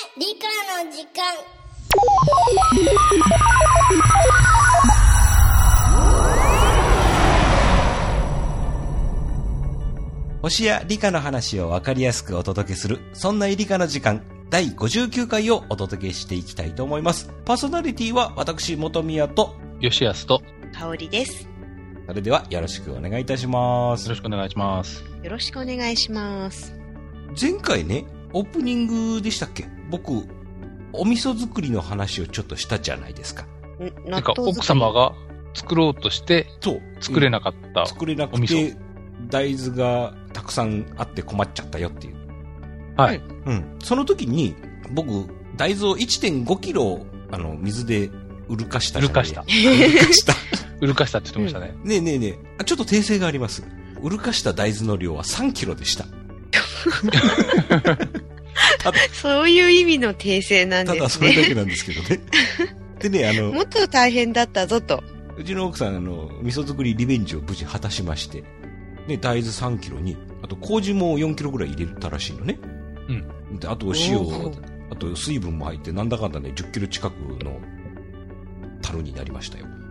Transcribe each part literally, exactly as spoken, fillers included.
理科の時間。 星や理科の話をわかりやすくお届けする、そんな理科の時間だいごじゅうきゅうかいをお届けしていきたいと思います。パーソナリティは私本宮と吉安と香織です。 それではよろしくお願いいたします。 よろしくお願いします。 よろしくお願いします。 前回ね、オープニングでしたっけ、僕お味噌作りの話をちょっとしたじゃないですか。 んなんか奥様が作ろうとして作れなかった、 うん、作れなくて大豆がたくさんあって困っちゃったよっていう。 はい。 うん。その時に僕大豆を いってんごキロあの水でうるかしたじゃない。 うるかした。 うるかした。 うるかしたって言ってましたね。 うん、ねえねえねえ、ちょっと訂正があります。うるかした大豆の量はさんキロでした。 ただそういう意味の訂正なんですね。 ただそれだけなんですけどね。でね、あのもっと大変だったぞと。 うちの奥さんあの味噌作りリベンジを無事果たしまして、ね、大豆さんキロにあと麹もよんキロぐらい入れたらしいのね。うん。であと塩、あと水分も入ってなんだかんだねじゅっキロ近くの樽になりましたよ。うん。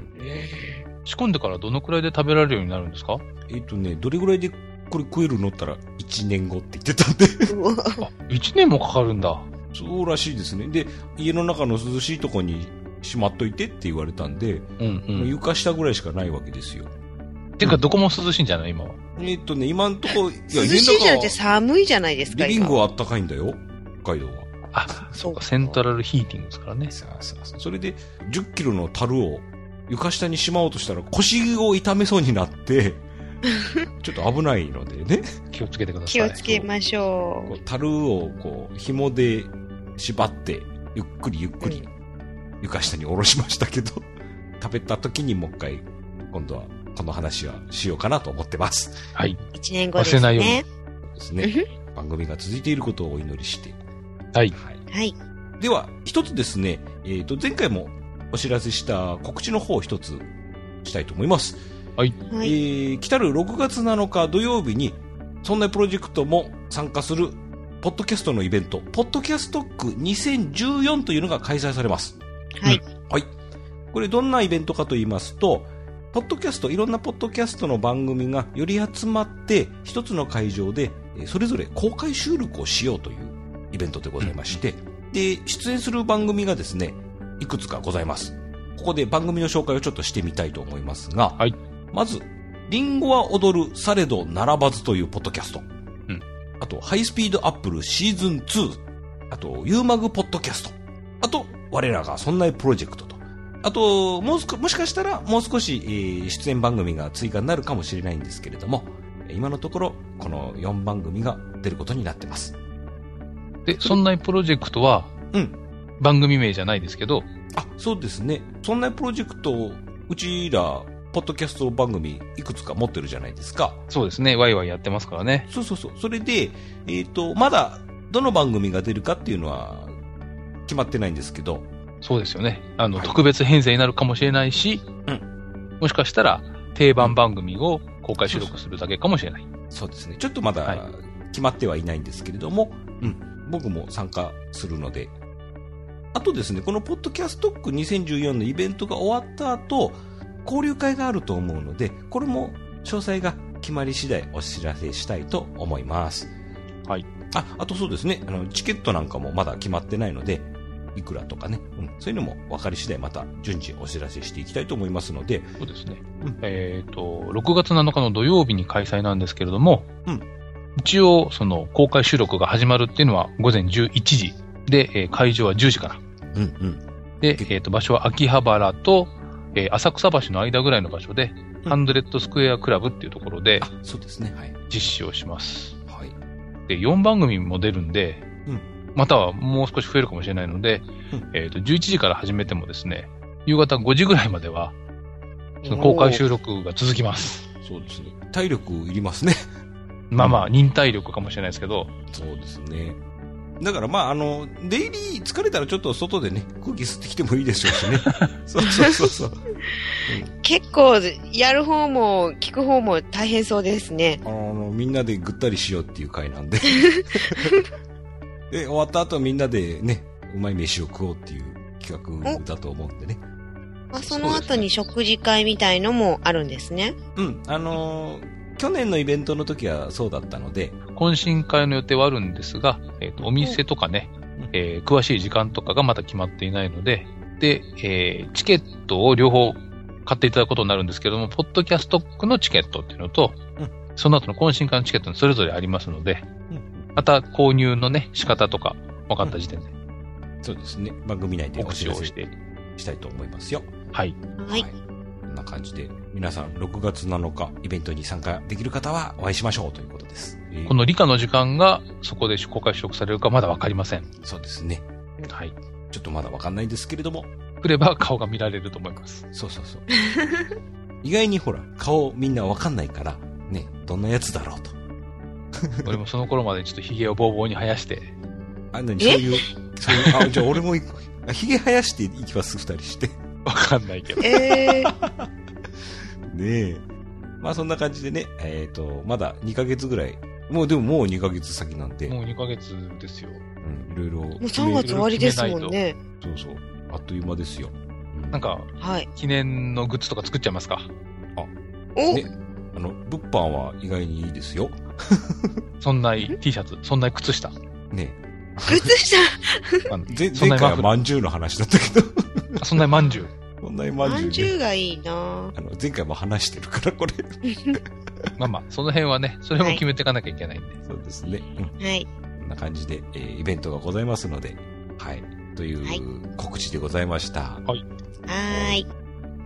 えー、仕込んでからどのくらいで食べられるようになるんですか？ えっとね、どれぐらいでこれ食えるのったらいちねんごって言ってたんで。 あ、いちねんもかかるんだ。 そうらしいですね。で、家の中の涼しいとこにしまっといてって言われたんで、うんうん、床下ぐらいしかないわけですよ。 てか、どこも涼しいんじゃない今は。 えっとね、今んとこ、 いや、涼しいじゃなくて寒いじゃないですか。 リビングはあったかいんだよ、北海道は。 あ、そうか、セントラルヒーティングですからね。 そうそうそう。それで、じゅっキロの樽を床下にしまおうとしたら腰を痛めそうになって、ちょっと危ないのでね。 気をつけてください。 気をつけましょう。 こう樽をこう、紐で縛って、ゆっくりゆっくり床下に下ろしましたけど、食べた時にもう一回、今度はこの話はしようかなと思ってます。 はい。 一年後ですね。忘れないように。 ですね。番組が続いていることをお祈りして。 はい。 はい。はい、 では、一つですね、えっと、前回もお知らせした告知の方を一つしたいと思います。 はい。 えー、来たるろくがつなのか土曜日に、そんなプロジェクトも参加する、ポッドキャストのイベント、ポッドキャストックにせんじゅうよんというのが開催されます。 はい。 はい。これどんなイベントかと言いますと、ポッドキャスト、いろんなポッドキャストの番組がより集まって、一つの会場で、それぞれ公開収録をしようというイベントでございまして、うん、で、出演する番組がですね、いくつかございます。ここで番組の紹介をちょっとしてみたいと思いますが、 はい。 まず、リンゴは踊るされど並ばずというポッドキャスト。 うん。 あと、ハイスピードアップルシーズンツー。あと、ユーマグポッドキャスト。あと、我らがそんなプロジェクトと。あと、もうすこ、もしかしたらもう少し、えー、出演番組が追加になるかもしれないんですけれども、今のところ、このよんばん組が出ることになってます。 で、そんなプロジェクトは、 うん。 番組名じゃないですけど、 あ、そうですね。そんなプロジェクト、うちら、ポッドキャスト番組いくつか持ってるじゃないですか。 そうですね。ワイワイやってますからね。 そうそうそう。それで、えっと、まだどの番組が出るかっていうのは決まってないんですけど。 そうですよね。あの、 はい、 特別編成になるかもしれないし、 うん。 もしかしたら定番番組を公開収録するだけかもしれない。 そうそう、そうですね。ちょっとまだ決まってはいないんですけれども、はい、うん。僕も参加するので。あとですね、このポッドキャストックにせんじゅうよんのイベントが終わった後、交流会があると思うので、これも詳細が決まり次第お知らせしたいと思います。 はい。 あ、あとそうですね、あの、チケットなんかもまだ決まってないので、いくらとかね、うん、そういうのも分かり次第また順次お知らせしていきたいと思いますので。 そうですね。うん、えっと、ろくがつなのかの土曜日に開催なんですけれども、 うん。 一応、その、公開収録が始まるっていうのは午前じゅういちじで、えー、会場はじゅうじから。 うんうん。 で、えっと、場所は秋葉原と、えー、浅草橋の間ぐらいの場所で、うん、ハンドレッドスクエアクラブっていうところで、 あ、そうですね。はい。 実施をします。 はい。 で、よんばん組も出るんで、 うん。 またはもう少し増えるかもしれないので、うん、えっと、じゅういちじから始めてもですね、夕方ごじぐらいまでは、その公開収録が続きます。 そうですね。体力いりますね。 まあまあ、忍耐力かもしれないですけど。 そうですね。だからまあ、あの、デイリー疲れたらちょっと外でね、空気吸ってきてもいいでしょうしね。そうそうそうそう、うん。 結構、やる方も聞く方も大変そうですね。 あの、みんなでぐったりしようっていう回なんで。 で、終わった後みんなでね、うまい飯を食おうっていう企画だと思うんでね。 あ、その後に食事会みたいのもあるんですね。 うん、あのー、去年のイベントの時はそうだったので。 懇親会の予定はあるんですが、えっと、お店とかね、えー、詳しい時間とかがまだ決まっていないので、で、えー、チケットを両方買っていただくことになるんですけども、ポッドキャストのチケットっていうのと、うん、その後の懇親会のチケットにそれぞれありますので、うん、また購入のね、仕方とか分かった時点で。 うん、そうですね。番組内でお知らせしてしたいと思いますよ。 はい。 はい。 こんな感じで、皆さんろくがつなのかイベントに参加できる方はお会いしましょうということです。えー、 この理科の時間がそこで公開収録されるかまだ分かりません。 そうですね。 はい。 ちょっとまだ分かんないんですけれども。 来れば顔が見られると思います。 そうそうそう。意外にほら、顔みんな分かんないから、ね、どんなやつだろうと。 俺もその頃までちょっと髭をボーボーに生やして。 あ、なに、そういう、そういう、あ、じゃあ俺も行く。髭生やしていきます、二人して。 わかんないけど。 えー、 ねえ。まあそんな感じでね、えっと、まだにかげつぐらい。もうでももうにかげつ先なんで。 もうにかげつですよ。 うん、いろいろ。もうさんがつ終わりですもんね。 そうそう。あっという間ですよ。 うん、なんか、はい。記念のグッズとか作っちゃいますか。 あ、おね。あの、物販は意外にいいですよ。 そんな T シャツ、そんな靴下。 ね靴下前前回はまんじゅうの話だったけど。 そんなまんじゅう。 そんなまんじゅう、ね。 まんじゅうがいいなあの、前回も話してるから、これ。 まあまあ、その辺はね、それも決めていかなきゃいけないんで。はい、 そうですね。 うん。はい。 こんな感じで、えー、イベントがございますので、はい。という告知でございました。 はい。 はーい。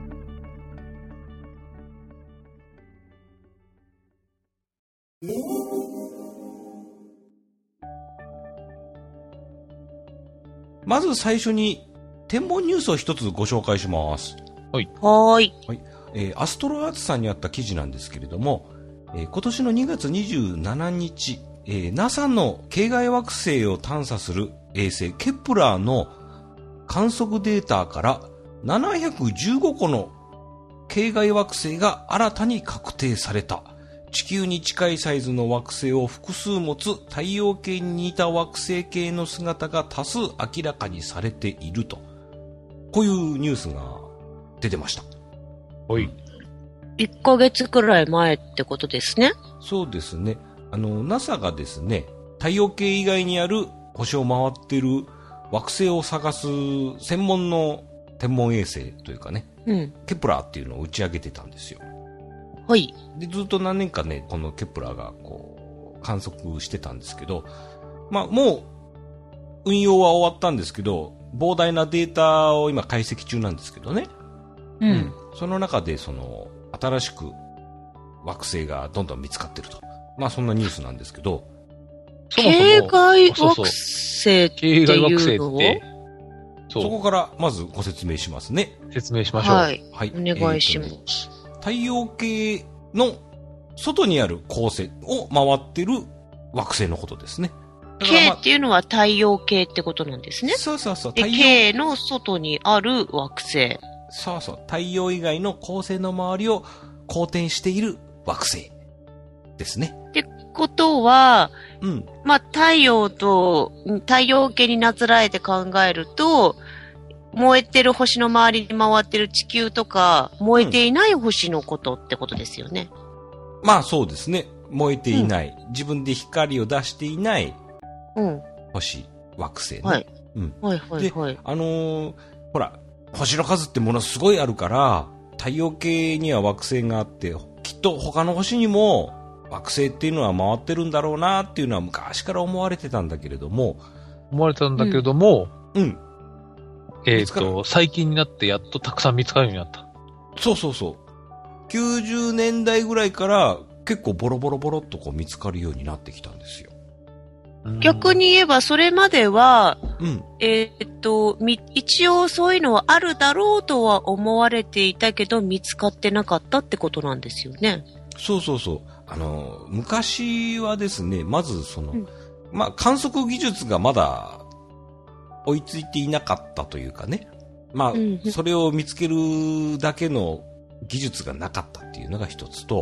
まず最初に、天文ニュースを一つご紹介します。 はい。 はーい。 はい。えー、アストロアーツさんにあった記事なんですけれども、えー、今年のにがつにじゅうしちにち、えー、ナサ の系外惑星を探査する衛星ケプラーの観測データからななひゃくじゅうごこの系外惑星が新たに確定された。地球に近いサイズの惑星を複数持つ太陽系に似た惑星系の姿が多数明らかにされていると。こういうニュースが出てました。 はい。 いっかげつくらい前ってことですね。 そうですね。あの、ナサ がですね、太陽系以外にある星を回っている惑星を探す専門の天文衛星というかね、 うん、 ケプラーっていうのを打ち上げてたんですよ。 はい。 で、ずっと何年かね、このケプラーがこう、観測してたんですけど、まあ、もう、運用は終わったんですけど、膨大なデータを今解析中なんですけどね。 うん。うん、 その中で、その、新しく惑星がどんどん見つかってると。まあ、そんなニュースなんですけど。 そもそも系外惑星っていうのを系外惑星って、 そこからまずご説明しますね。 説明しましょう。 はい。はい。お願いします。 えー太陽系の外にある恒星を回ってる惑星のことですね。 系っていうのは太陽系ってことなんですね。 そうそうそう。 で、系の外にある惑星。 そうそう。太陽以外の恒星の周りを公転している惑星ですね。 ってことは、 うん。 まあ、太陽と、太陽系になつらえて考えると、燃えてる星の周りに回ってる地球とか、燃えていない星のことってことですよね。 うん、まあそうですね。燃えていない、うん。自分で光を出していない。 うん。 星、惑星ね。 はい。 うん。 はいはいはい。 で、あのー、ほら、星の数ってものすごいあるから、太陽系には惑星があって、きっと他の星にも惑星っていうのは回ってるんだろうなっていうのは昔から思われてたんだけれども。 思われてたんだけれども、 うん。うんえっと、最近になってやっとたくさん見つかるようになった。 そうそうそう。きゅうじゅうねんだいぐらいから結構ボロボロボロっとこう見つかるようになってきたんですよ。 逆に言えばそれまでは、 うん、 えー、っと、一応そういうのはあるだろうとは思われていたけど見つかってなかったってことなんですよね。 そうそうそう。あの、昔はですね、まずその、 うん、 まあ、観測技術がまだ追いついていなかったというかね。まあ、うんうん、それを見つけるだけの技術がなかったっていうのが一つと、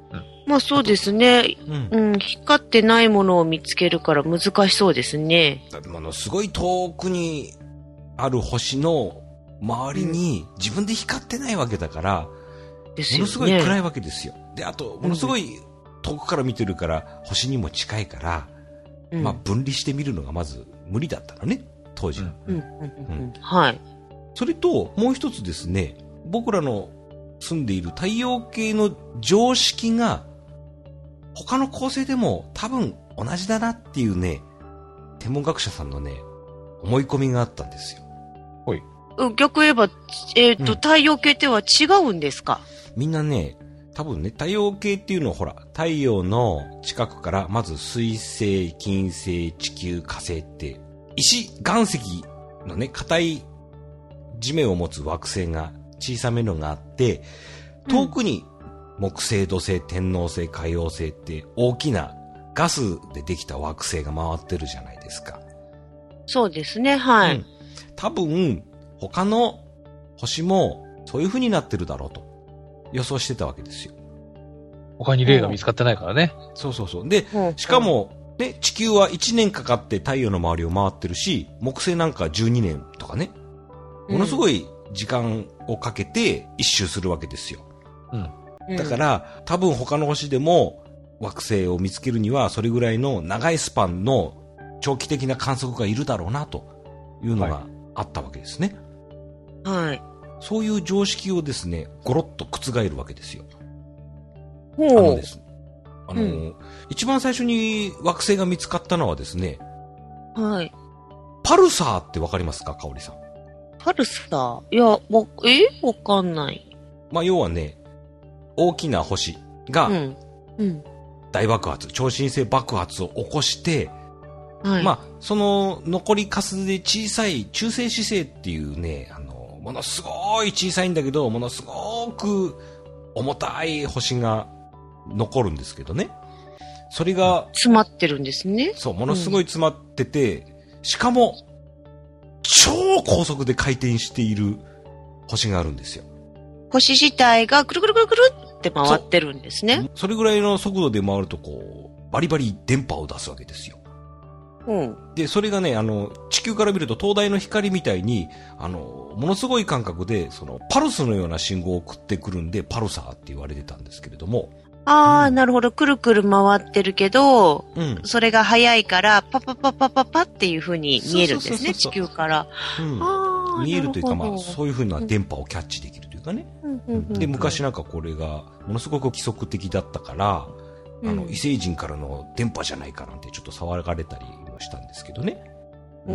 まあそうですね。 うん。 うん、光ってないものを見つけるから難しそうですね。 だってものすごい遠くにある星の周りに自分で光ってないわけだから、 ですよね。 ものすごい暗いわけですよ。で、あと、ものすごい遠くから見てるから、星にも近いから、 うん、 まあ分離してみるのがまず無理だったのね、当時は。 うんうんうんうん、はい。 それと、もう一つですね、僕らの住んでいる太陽系の常識が、他の恒星でも多分同じだなっていうね、天文学者さんのね、思い込みがあったんですよ。 ほい。 逆言えば、えっ、ー、と、 うん、 太陽系っては違うんですか？ みんなね、多分ね、太陽系っていうのはほら、太陽の近くから、まず水星、金星、地球、火星って、石、岩石のね、硬い地面を持つ惑星が小さめのがあって、遠くに木星、土星、天王星、海王星って大きなガスでできた惑星が回ってるじゃないですか。 そうですね、はい。うん、 多分、他の星もそういう風になってるだろうと予想してたわけですよ。 他に例が見つかってないからね。 そうそうそう。で、しかも、ね、地球はいちねんかかって太陽の周りを回ってるし、木星なんかじゅうにねんとかね、ものすごい時間をかけて一周するわけですよ。うん。だから、多分他の星でも惑星を見つけるにはそれぐらいの長いスパンの長期的な観測がいるだろうなというのがあったわけですね。 はい。 そういう常識をですね、ゴロッと覆るわけですよ。 ほう。 あのですね、あの、うん、一番最初に惑星が見つかったのはですね、 はい。 パルサーってわかりますか、かおりさん。 パルサーいや、わ、えわかんない。 まあ、要はね、大きな星が、大爆発、うんうん、超新星爆発を起こして、はい、まあ、その残りかすで小さい中性子星っていうね、あの、ものすごい小さいんだけど、ものすごく重たい星が残るんですけどね。それが、 詰まってるんですね。 そう、ものすごい詰まってて、うん、しかも、超高速で回転している星があるんですよ。 星自体がくるくるくるくるって回ってるんですね。 そ, それぐらいの速度で回るとこう、バリバリ電波を出すわけですよ。 うん。 で、それがね、あの、地球から見ると灯台の光みたいに、あの、ものすごい感覚で、その、パルスのような信号を送ってくるんで、パルサーって言われてたんですけれども。 ああ、 うん、 なるほど。くるくる回ってるけど、 うん、 それが速いから、パパパパパパっていう風に見えるんですね、地球から。 うん、あ見えるというか、まあ、そういう風な電波をキャッチできるというかね。うん、で、昔なんかこれが、ものすごく規則的だったから、あの、異星人からの電波じゃないかなんてちょっと騒がれたりもしたんですけどね。 うん。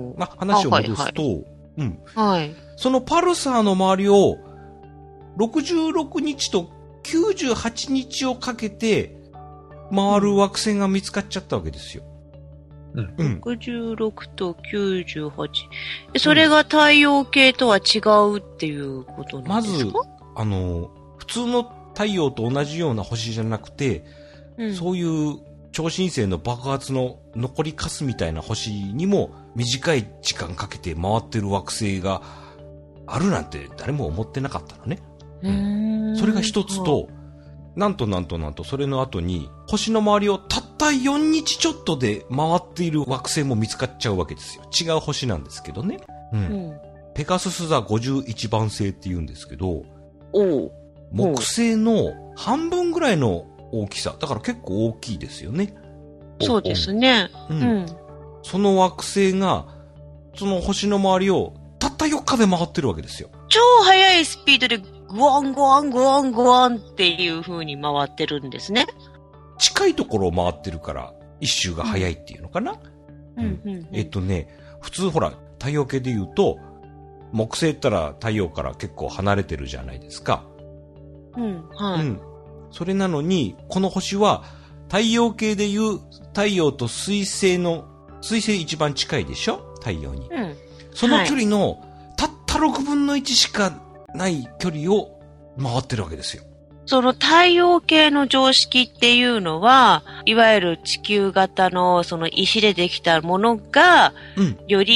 まあ、話を戻すと、はいはい、うん。 はい。 そのパルサーの周りを、ろくじゅうろくにちときゅうじゅうはちにちをかけて、回る惑星が見つかっちゃったわけですよ。 うん。 うん。 ろくじゅうろくときゅうじゅうはち。それが太陽系とは違うっていうことなんですか？ まず、あの、普通の太陽と同じような星じゃなくて、うん、そういう超新星の爆発の残りかすみたいな星にも短い時間かけて回ってる惑星があるなんて誰も思ってなかったのね。 うん、 それが一つと、なんとなんとなんとそれの後に星の周りをたったよっかちょっとで回っている惑星も見つかっちゃうわけですよ。違う星なんですけどね。うん。うん、ペガスス座ごじゅういちばん星って言うんですけど、 お木星の半分ぐらいの大きさ。だから結構大きいですよね。 そうですね。 うん。うん、その惑星が、その星の周りをたったよっかで回ってるわけですよ。 超速いスピードでグワングワングワングワンっていう風に回ってるんですね。 近いところを回ってるから一周が速いっていうのかな。 うんうんうんうん、 えっとね、普通ほら、太陽系で言うと、木星ったら太陽から結構離れてるじゃないですか。 うん、はい。うん。 それなのに、この星は太陽系でいう太陽と水星の、水星一番近いでしょ？太陽に。 うん。 その距離の、はい、たったろくぶんのいちしかない距離を回ってるわけですよ。 その太陽系の常識っていうのは、いわゆる地球型のその石でできたものが、 うん、 より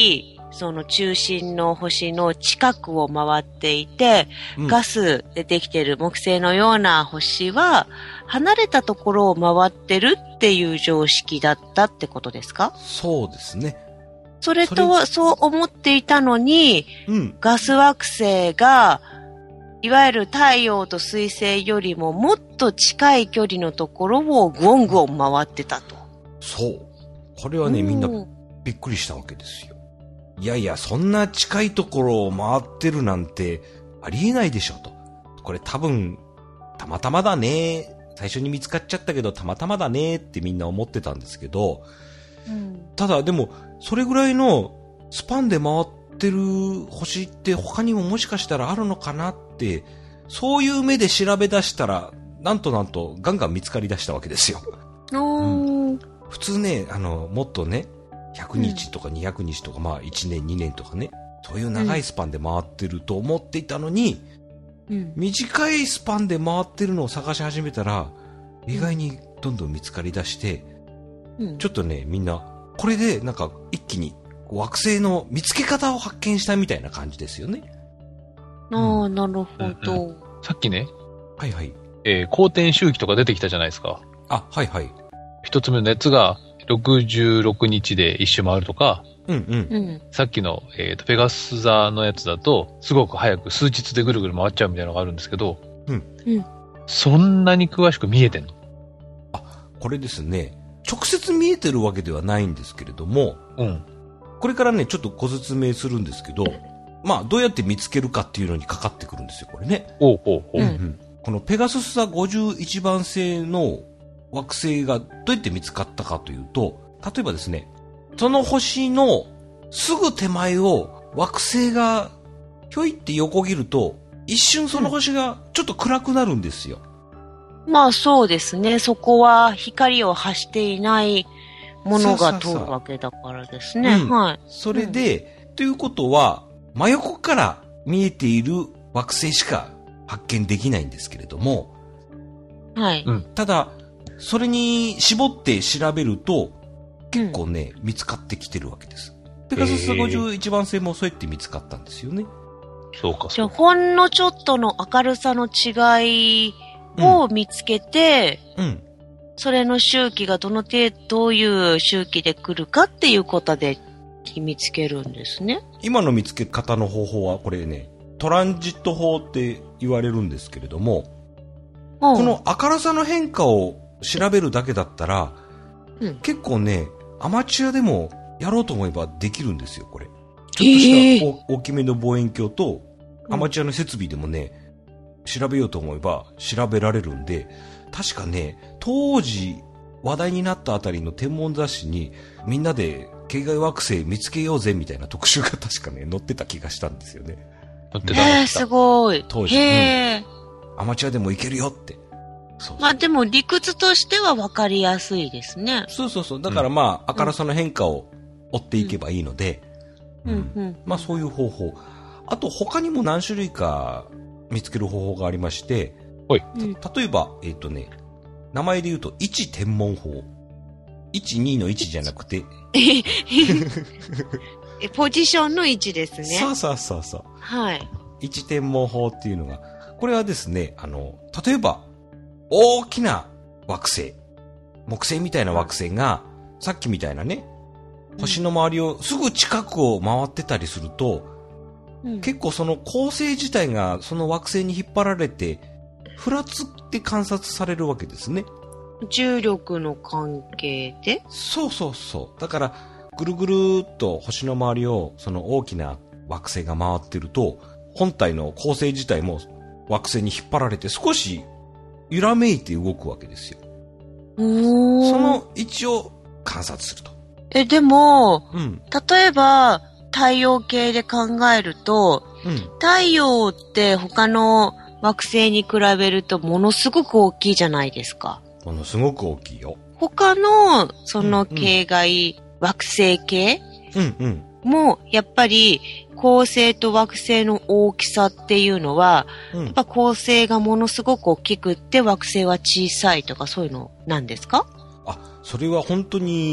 その中心の星の近くを回っていて、 うん、 ガスでできている木星のような星は、離れたところを回ってるっていう常識だったってことですか？ そうですね。 それとは、そう思っていたのに、 うん、 ガス惑星が、いわゆる太陽と水星よりももっと近い距離のところをグオングオン回ってたと。 そう。これはね、みんなびっくりしたわけですよ。いやいや、そんな近いところを回ってるなんてありえないでしょと。これ多分、たまたまだね。最初に見つかっちゃったけど、たまたまだねってみんな思ってたんですけど、 うん、 ただでも、それぐらいのスパンで回ってる星って他にももしかしたらあるのかなって、そういう目で調べ出したら、なんとなんとガンガン見つかり出したわけですよ。 うん、 普通ね、あの、もっとね、ひゃくにちとかにひゃくにちとか、まあいちねんにねんとかね、そういう長いスパンで回ってると思っていたのに、うん、短いスパンで回ってるのを探し始めたら、意外にどんどん見つかり出して、うん、ちょっとね、みんな、これでなんか一気に惑星の見つけ方を発見したみたいな感じですよね。 ああ、うん、なるほど、うんうん。 さっきね、 はいはい。 えー、公転周期とか出てきたじゃないですか。 あ、はいはい。 一つ目のやつがろくじゅうろくにちで一周回るとか、 うんうん。 さっきの、えーと、ペガス座のやつだと、すごく早く数日でぐるぐる回っちゃうみたいなのがあるんですけど、 うん。 そんなに詳しく見えてんの？ あ、これですね、直接見えてるわけではないんですけれども、 うん。 これからね、ちょっとご説明するんですけど、まあ、どうやって見つけるかっていうのにかかってくるんですよ、これね。 おうおうおう。 うんうん。このペガスス座ごじゅういちばん星の惑星がどうやって見つかったかというと、例えばですね、その星のすぐ手前を惑星がひょいって横切ると、一瞬その星がちょっと暗くなるんですよ。 うん、まあそうですね。そこは光を発していないものが通るわけだからですね。 うん、 はい。 それで、うん、ということは、真横から見えている惑星しか発見できないんですけれども、 はい。 ただ、それに絞って調べると、結構ね、うん、見つかってきてるわけです。ペガススごじゅういちばん星もそうやって見つかったんですよね。 そうか、そうか。 じゃあ、ほんのちょっとの明るさの違いを見つけて、 うん。うん、 それの周期がどの程度、どういう周期で来るかっていうことで見つけるんですね。 今の見つけ方の方法は、これね、トランジット法って言われるんですけれども、うん、この明るさの変化を調べるだけだったら、うん、結構ね、アマチュアでもやろうと思えばできるんですよ、これ。ちょっとした大きめの望遠鏡と、アマチュアの設備でもね、調べようと思えば調べられるんで、確かね、当時話題になったあたりの天文雑誌に、みんなで系外惑星見つけようぜみたいな特集が確かね、載ってた気がしたんですよね。 載ってた。 へー、すごい。 当時。 へー、 うん。アマチュアでもいけるよって。そうそう、 まあでも理屈としては分かりやすいですね。 そうそうそう。だからまあ、うん、明るさの変化を追っていけばいいので、 うんうんうん、 まあそういう方法。あと他にも何種類か見つける方法がありまして、 はい、 例えば、えっとね、名前で言うと、位置天文法。いち、にのいちじゃなくて。 ポジションの位置ですね。 そうそうそうそう。 はい。 位置天文法っていうのが、これはですね、あの、例えば、大きな惑星、木星みたいな惑星が、さっきみたいなね、星の周りをすぐ近くを回ってたりすると、うん、結構その恒星自体がその惑星に引っ張られて、ふらつって観察されるわけですね。 重力の関係で？ そうそうそう。だから、ぐるぐるっと星の周りをその大きな惑星が回ってると、本体の恒星自体も惑星に引っ張られて少し揺らめいて動くわけですよ。 おー。 その位置を観察すると。 え、でも、 うん、 例えば太陽系で考えると、うん、太陽って他の惑星に比べるとものすごく大きいじゃないですか。 ものすごく大きいよ。 他のその系外惑星系、 うんうん、 もやっぱり恒星と惑星の大きさっていうのは、うん、やっぱ恒星がものすごく大きくって惑星は小さいとかそういうのなんですか？ あ、それは本当に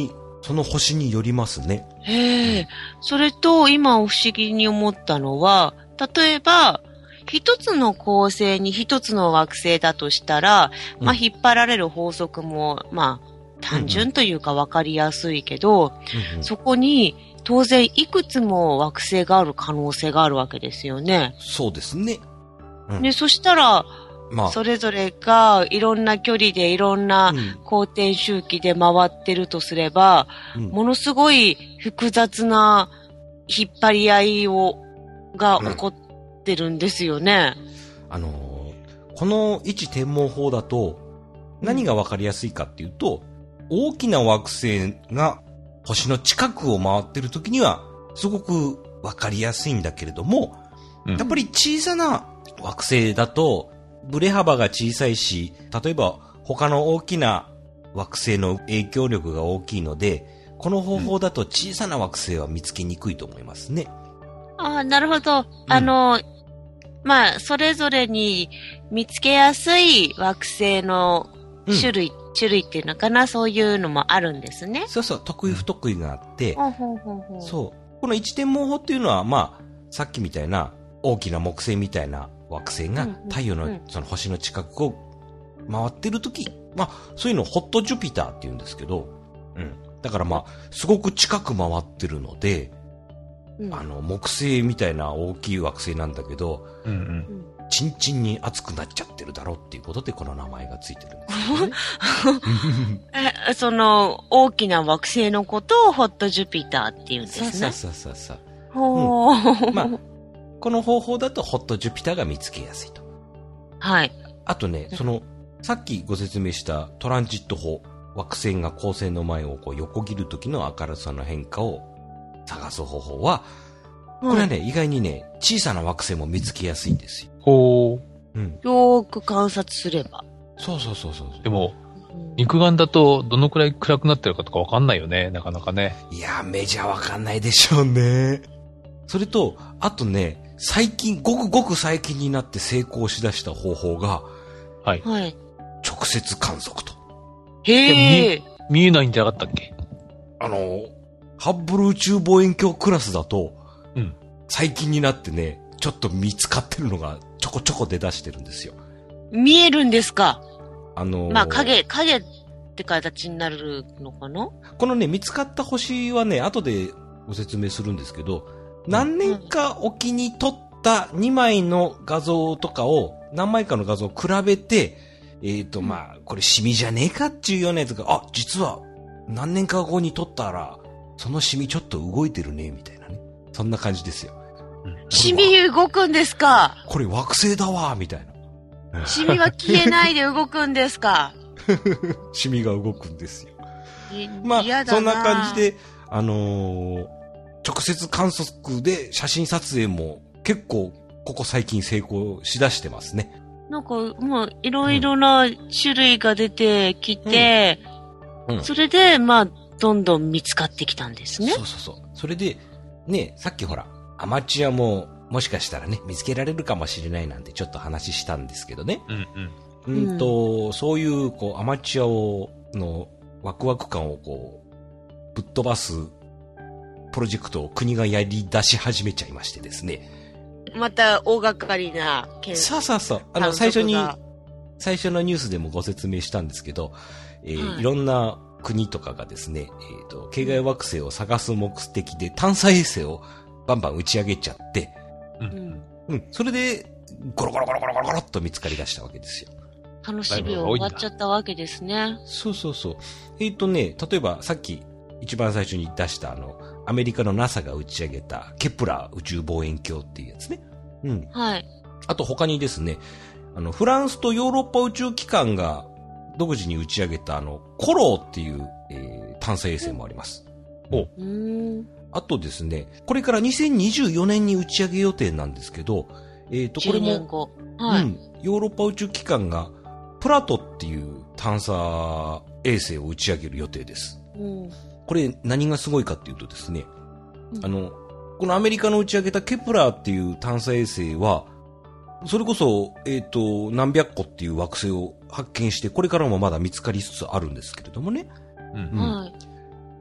その星によりますね。 へえ。それと、今不思議に思ったのは、例えば、一つの恒星に一つの惑星だとしたら、まあ、引っ張られる法則も、まあ、単純というか分かりやすいけど、 うんうん、 そこに当然いくつも惑星がある可能性があるわけですよね。 そうですね。 うん、で、そしたら、 まあ、 それぞれがいろんな距離でいろんな公転周期で回ってるとすれば、うん、ものすごい複雑な引っ張り合いをが起こってるんですよね。 うん、あのー、この一天文法だと何がわかりやすいかっていうと、うん、大きな惑星が星の近くを回ってる時にはすごくわかりやすいんだけれども、うん、やっぱり小さな惑星だとブレ幅が小さいし、例えば他の大きな惑星の影響力が大きいので、この方法だと小さな惑星は見つけにくいと思いますね。 うん、ああ、なるほど。うん、あの、まあ、それぞれに見つけやすい惑星の種類、うん、種類っていうのかな、そういうのもあるんですね。 そうそう、得意不得意があって、 うん、ほうほうほうそう。この一天文法っていうのは、まあ、さっきみたいな大きな木星みたいな惑星が太陽のその星の近くを回ってるとき、まあ、そういうのをホットジュピターって言うんですけど、うん。だからまあ、すごく近く回ってるので、うん、あの、木星みたいな大きい惑星なんだけど、うんうん、チンチンに熱くなっちゃってるだろうっていうことでこの名前がついてるんですよね。 え、その、大きな惑星のことをホットジュピターって言うんですね。 そうそうそうそう。 ほー。 うん、まあ、この方法だとホットジュピターが見つけやすいと。 はい。 あとね、その、さっきご説明したトランジット法、惑星が恒星の前をこう横切る時の明るさの変化を探す方法は、これはね、うん、意外にね、小さな惑星も見つけやすいんですよ。 ほう。うん。 よーく観察すれば。 そうそうそうそう。 でも、肉眼だとどのくらい暗くなってるかとかわかんないよね、なかなかね。 いや、目じゃわかんないでしょうね。それと、あとね、最近、ごくごく最近になって成功しだした方法が、 はい。 直接観測と。 へえ。 見えないんじゃなかったっけ？ あの、ハッブル宇宙望遠鏡クラスだと、 うん。 最近になってね、ちょっと見つかってるのがちょこちょこ出だしてるんですよ。 見えるんですか？ あのー、 まあ、影、影って形になるのかな？ このね、見つかった星はね、後でご説明するんですけど、何年かおきに撮ったにまいの画像とかを、何枚かの画像を比べて、えっと、まあ、これシミじゃねえかっていうようなやつが、あ、実は何年か後に撮ったら、そのシミちょっと動いてるね、みたいなね。そんな感じですよ。 シミ動くんですか？ これ惑星だわ、みたいな。 シミは消えないで動くんですか？ シミが動くんですよ。まあ、そんな感じで、あのー、直接観測で写真撮影も結構ここ最近成功しだしてますね。 なんかもういろいろな種類が出てきて、うんうん、それでまあどんどん見つかってきたんですね。 そうそうそう。それでね、さっきほらアマチュアももしかしたらね見つけられるかもしれないなんてちょっと話したんですけどね。 うんうん。うんと、そういうこうアマチュアをのワクワク感をこうぶっ飛ばすプロジェクトを国がやり出し始めちゃいましてですね。 また大掛かりな検査。そうそうそう。あの、最初に、最初のニュースでもご説明したんですけど、えーはい、いろんな国とかがですね、えっと、系外惑星を探す目的で探査衛星をバンバン打ち上げちゃって、うん。うん。それで、ゴロゴロゴロゴロゴロゴロっと見つかり出したわけですよ。 楽しみ終わっちゃったわけですね。 そうそうそう。えっとね、例えばさっき一番最初に出したあの、アメリカの ナサ が打ち上げたケプラー宇宙望遠鏡っていうやつね。うん。 はい。 あと他にですね、あの、フランスとヨーロッパ宇宙機関が独自に打ち上げたあの、コローっていう、えー、探査衛星もあります。 おうーん。 あとですね、これからにせんにじゅうよねんに打ち上げ予定なんですけど、えっと、これも、 じゅうねんご。はい。 うん。ヨーロッパ宇宙機関がプラトっていう探査衛星を打ち上げる予定です。 うん。 これ何がすごいかっていうとですね、うん、あの、このアメリカの打ち上げたケプラーっていう探査衛星は、それこそ、えっと、何百個っていう惑星を発見して、これからもまだ見つかりつつあるんですけれどもね。 うん。 うん、 はい。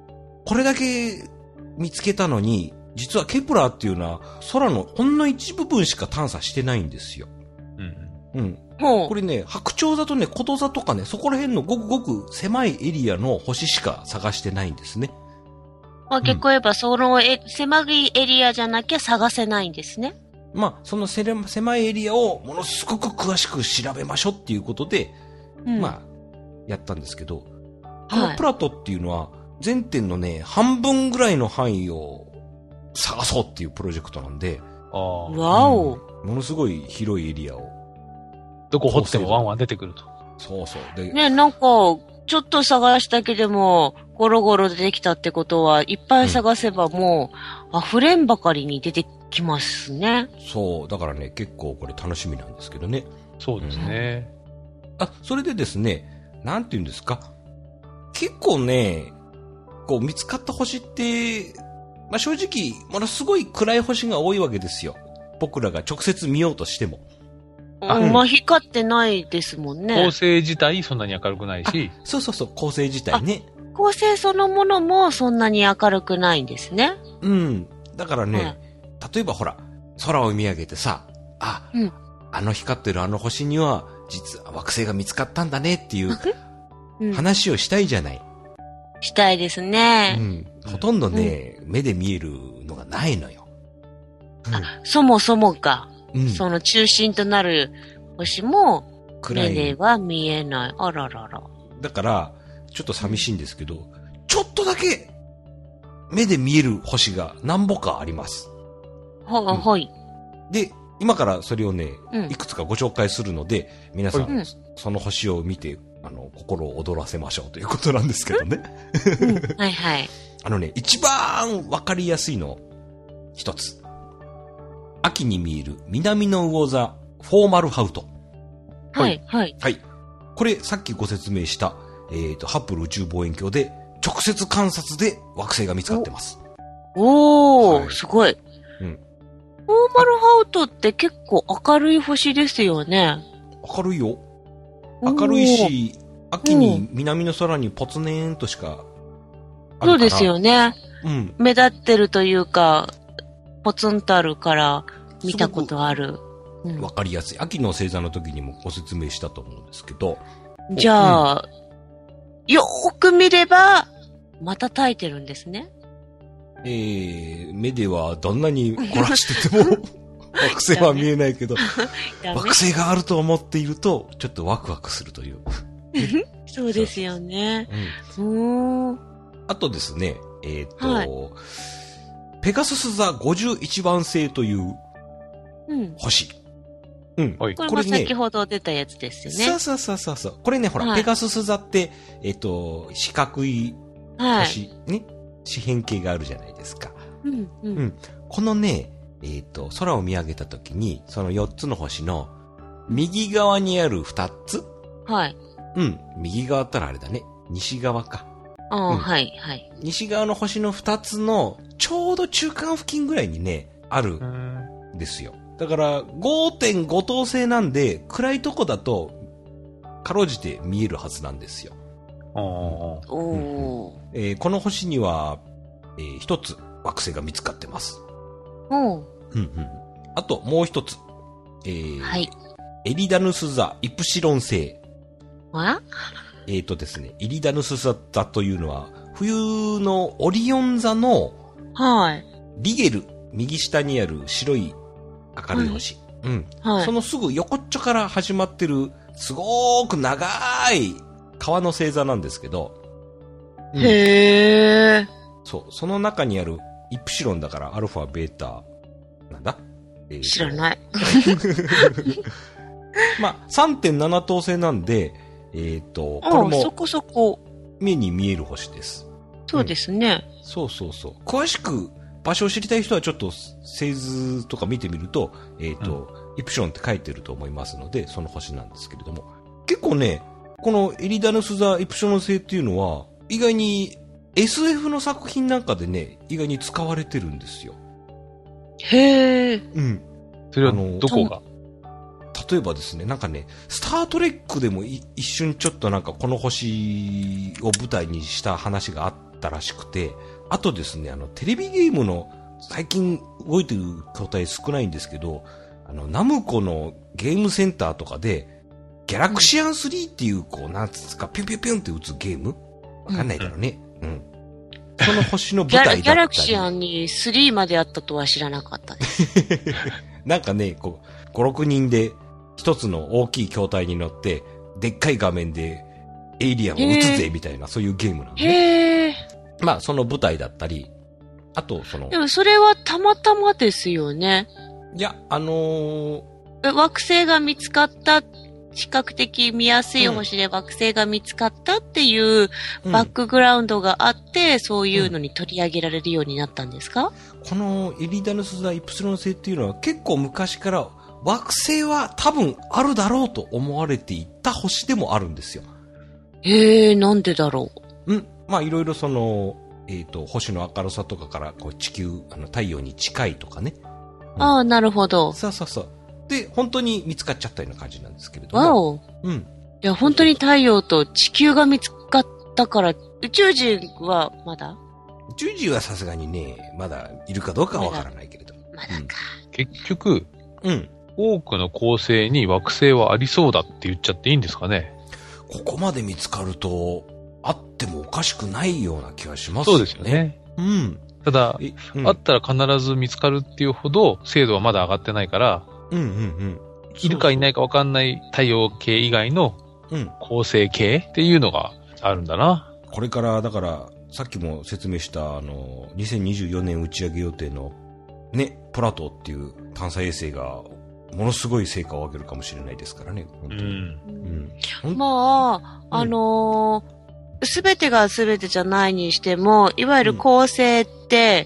これだけ見つけたのに、実はケプラーっていうのは空のほんの一部分しか探査してないんですよ。うん。うん。 ほう。 これね、白鳥座とね、こと座とかね、そこら辺のごくごく狭いエリアの星しか探してないんですね。 まあ、逆を言えば、そのえ狭いエリアじゃなきゃ探せないんですね。 まあ、そのせれ狭いエリアをものすごく詳しく調べましょうっていうことで、 うん、 まあ、やったんですけど、こはいのプラトっていうのは、全点のね、半分ぐらいの範囲を探そうっていうプロジェクトなんで、 ああ。 わお、 うん、ものすごい広いエリアを。 どこ掘ってもワンワン出てくると。 そうそう。で、 ね、なんか、ちょっと探しただけでも、ゴロゴロ出てきたってことは、いっぱい探せばもう、溢れんばかりに出てきますね。 そう、だからね、結構これ楽しみなんですけどね。 そうですね。 あ、それでですね、なんて言うんですか。結構ね、こう見つかった星って、まあ、正直、ものすごい暗い星が多いわけですよ。僕らが直接見ようとしても。 あ、うん、まあ、光ってないですもんね。 恒星自体そんなに明るくないし。 そうそうそう、恒星自体ね。 恒星そのものもそんなに明るくないんですね。 うん。だからね、 はい、 例えばほら、空を見上げてさ、あ、うん、あの光ってるあの星には、実は惑星が見つかったんだねっていう話をしたいじゃない。 うん、したいですね。 うん。ほとんどね、うん、目で見えるのがないのよ。 うん、あ、そもそもか。うん、その中心となる星も、目では見えない。あららら。 だから、ちょっと寂しいんですけど、ちょっとだけ、目で見える星が何ぼかあります。 は、うん、はい。 で、今からそれをね、うん、いくつかご紹介するので、皆さん、うん、その星を見て、あの、心を躍らせましょうということなんですけどね。 うん、はいはい。 あのね、一番わかりやすいの、一つ。秋に見える南の魚座、フォーマルハウト。 はい、はい。 はい。これ、さっきご説明した、えっと、ハッブル宇宙望遠鏡で、直接観察で惑星が見つかってます。 おー、はい、すごい。 うん。 フォーマルハウトって結構明るい星ですよね。 明るいよ。明るいし、秋に南の空にポツネーンとしかあるから。 そうですよね。 うん。 目立ってるというか、ポツンとあるから見たことある。 わかりやすい。秋の星座の時にもご説明したと思うんですけど。 じゃあ、うん、よーく見れば、また焚いてるんですね。 えー、目ではどんなに凝らしてても、惑星は見えないけど、惑星があると思っていると、ちょっとワクワクするという。 そうですよね。 うん、うあとですね、えっ、ー、と、はい、ペガスス座ごじゅういちばん星という星。 うん。これも先ほど出たやつですよね。 そうそうそうそう。これね、ほら、はい、ペガスス座って、えっ、ー、と、四角い星、はい、ね、四辺形があるじゃないですか。 うん、うん。うん。 このね、えっ、ー、と、空を見上げたときに、そのよっつの星の右側にあるふたつ。 はい。 うん。右側ったらあれだね。西側か。 ああ、うん、はい、はい。 西側の星のふたつのちょうど中間付近ぐらいにね、あるんですよ。だから ごてんご 等星なんで、暗いとこだと、かろうじて見えるはずなんですよ。 おー。 おー。 えー、この星には、えー、一つ惑星が見つかってます。 おー。 うんうん。あともう一つ。えー、 はい。 エリダヌス座イプシロン星。 あ？ えーとですね、エリダヌス座というのは、冬のオリオン座の、 はい。 リゲル、右下にある白い明るい星。はい、うん。はい。そのすぐ横っちょから始まってる、すごーく長い川の星座なんですけど。 うん、へー。 そう。その中にあるイプシロンだからアルファ、ベータ、なんだ、 えー、知らない。 まあ、さんてんなな 等星なんで、えっ、ー、と、これも、 そこそこ。 目に見える星です。 そうですね、 うん。そうそうそう。詳しく場所を知りたい人はちょっと星図とか見てみると、えっ、ー、と、うん、イプシロンって書いてると思いますので、その星なんですけれども。結構ね、このエリダヌス座イプシロン星っていうのは、意外に エスエフ の作品なんかでね、意外に使われてるんですよ。 へー。 うん。 それはどこが？ 例えばですね、なんかね、スタートレックでも一瞬ちょっとなんかこの星を舞台にした話があっったらしくて、あとですね、あの、テレビゲームの、最近動いてる筐体少ないんですけど、あの、ナムコのゲームセンターとかで、ギャラクシアンスリーっていう、こう、なんつうか、ピュンピュンピュンって打つゲームわかんないだろうね。うん。うん、その星の舞台だったりギャラクシアンにスリーまであったとは知らなかったです。 なんかね、こう、ご、ろくにんで一つの大きい筐体に乗って、でっかい画面でエイリアンを撃つぜみたいな、そういうゲームなんで、ね。 へー。 まあ、その舞台だったり、あと、その。 でもそれはたまたまですよね。 いや、あのー、 惑星が見つかった、比較的見やすい星で惑星が見つかったっていうバックグラウンドがあって、うん、そういうのに取り上げられるようになったんですか？ このエリダヌス座イプシロン星っていうのは結構昔から惑星は多分あるだろうと思われていた星でもあるんですよ。 へー、なんでだろう。うん。まあいろいろその、えっと、星の明るさとかからこう地球、あの太陽に近いとかね。 うん、ああ、なるほど。 そうそうそう。で、本当に見つかっちゃったような感じなんですけれども。 わお。 うん。 いや、本当に太陽と地球が見つかったから、宇宙人はまだ宇宙人はさすがにね、まだいるかどうかはわからないけれども。 まだ、まだか。 うん、結局、 うん。 多くの恒星に惑星はありそうだって言っちゃっていいんですかね？ ここまで見つかると、あってもおかしくないような気がしますよね。 そうですよね。 うん。 ただ、うん、あったら必ず見つかるっていうほど精度はまだ上がってないから、 うんうんうん。 いるかいないか分かんない太陽系以外の恒星系っていうのがあるんだな。 これからだからさっきも説明したあのにせんにじゅうよねん打ち上げ予定のねプラトーっていう探査衛星がものすごい成果を上げるかもしれないですからね。本当に。うんうん、まああのすべ、ー、てがすべてじゃないにしてもいわゆる恒星って、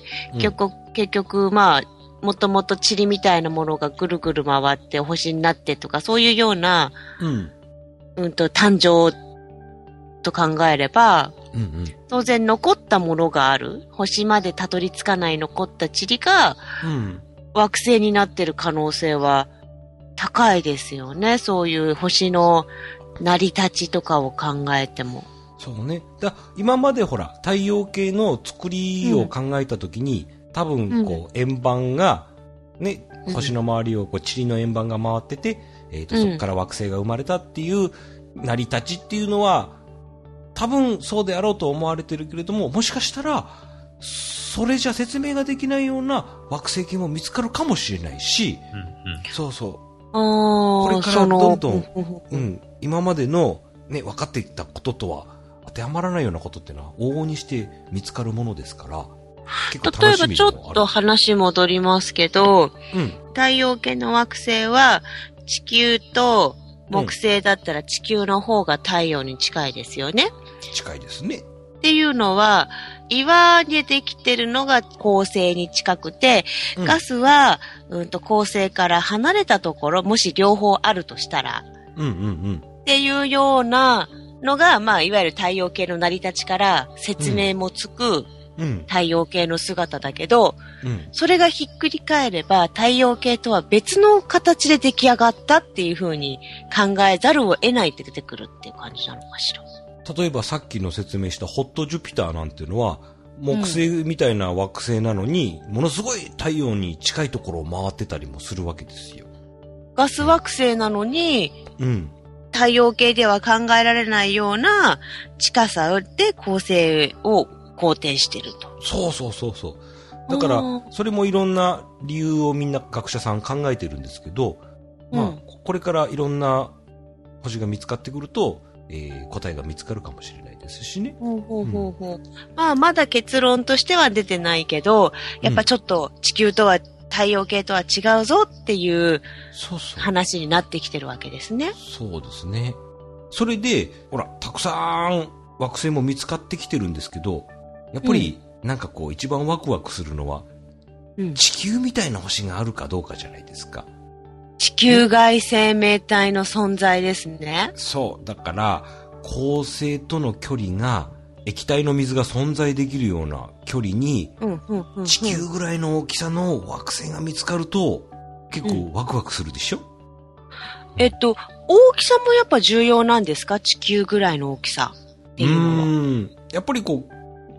うん、結局結局まあもともと塵みたいなものがぐるぐる回って星になってとか、そういうような、 うん、 うんと、誕生と考えれば、 うんうん、 当然残ったものがある。星までたどり着かない残った塵が、 うん、 惑星になってる可能性は高いですよね。そういう星の成り立ちとかを考えても。 そうね。だ今までほら、太陽系の作りを考えたときに、うん多分、こう、円盤が、ね、うん、星の周りを、こう、塵の円盤が回ってて、えっと、そこから惑星が生まれたっていう成り立ちっていうのは、多分そうであろうと思われてるけれども、もしかしたら、それじゃ説明ができないような惑星系も見つかるかもしれないし、 うんうん、 そうそう。 あこれからどんどん、うん、今までの、ね、分かっていたこととは当てはまらないようなことっていうのは、往々にして見つかるものですから、 例えばちょっと話戻りますけど、 うん、 太陽系の惑星は地球と木星だったら地球の方が太陽に近いですよね。 うん、近いですね。 っていうのは岩でできてるのが恒星に近くて、うん、ガスは、うんと恒星から離れたところ、もし両方あるとしたら、 うんうんうん、 っていうようなのが、まあいわゆる太陽系の成り立ちから説明もつく、うんうん、 太陽系の姿だけど、 うん、 それがひっくり返れば太陽系とは別の形で出来上がったっていう風に考えざるを得ないって出てくるっていう感じなのかしら。 例えばさっきの説明したホットジュピターなんていうのは木星みたいな惑星なのに、うん、ものすごい太陽に近いところを回ってたりもするわけですよ。 ガス惑星なのに、 うん、 太陽系では考えられないような近さで恒星を肯定してると。 そうそうそうそう。だから、それもいろんな理由をみんな学者さん考えてるんですけど、うん、まあ、これからいろんな星が見つかってくると、えー、答えが見つかるかもしれないですしね。 ほうほうほうほう。うん、まあ、まだ結論としては出てないけど、やっぱちょっと地球とは、太陽系とは違うぞっていう話になってきてるわけですね。 そうですね。それで、ほら、たくさん惑星も見つかってきてるんですけど、やっぱり、なんかこう、一番ワクワクするのは、うん、地球みたいな星があるかどうかじゃないですか。 地球外生命体の存在ですね。 そう。だから、恒星との距離が、液体の水が存在できるような距離に、地球ぐらいの大きさの惑星が見つかると、結構ワクワクするでしょ、うん、 えっと、大きさもやっぱ重要なんですか？地球ぐらいの大きさっていうのは。 うーん。やっぱりこう、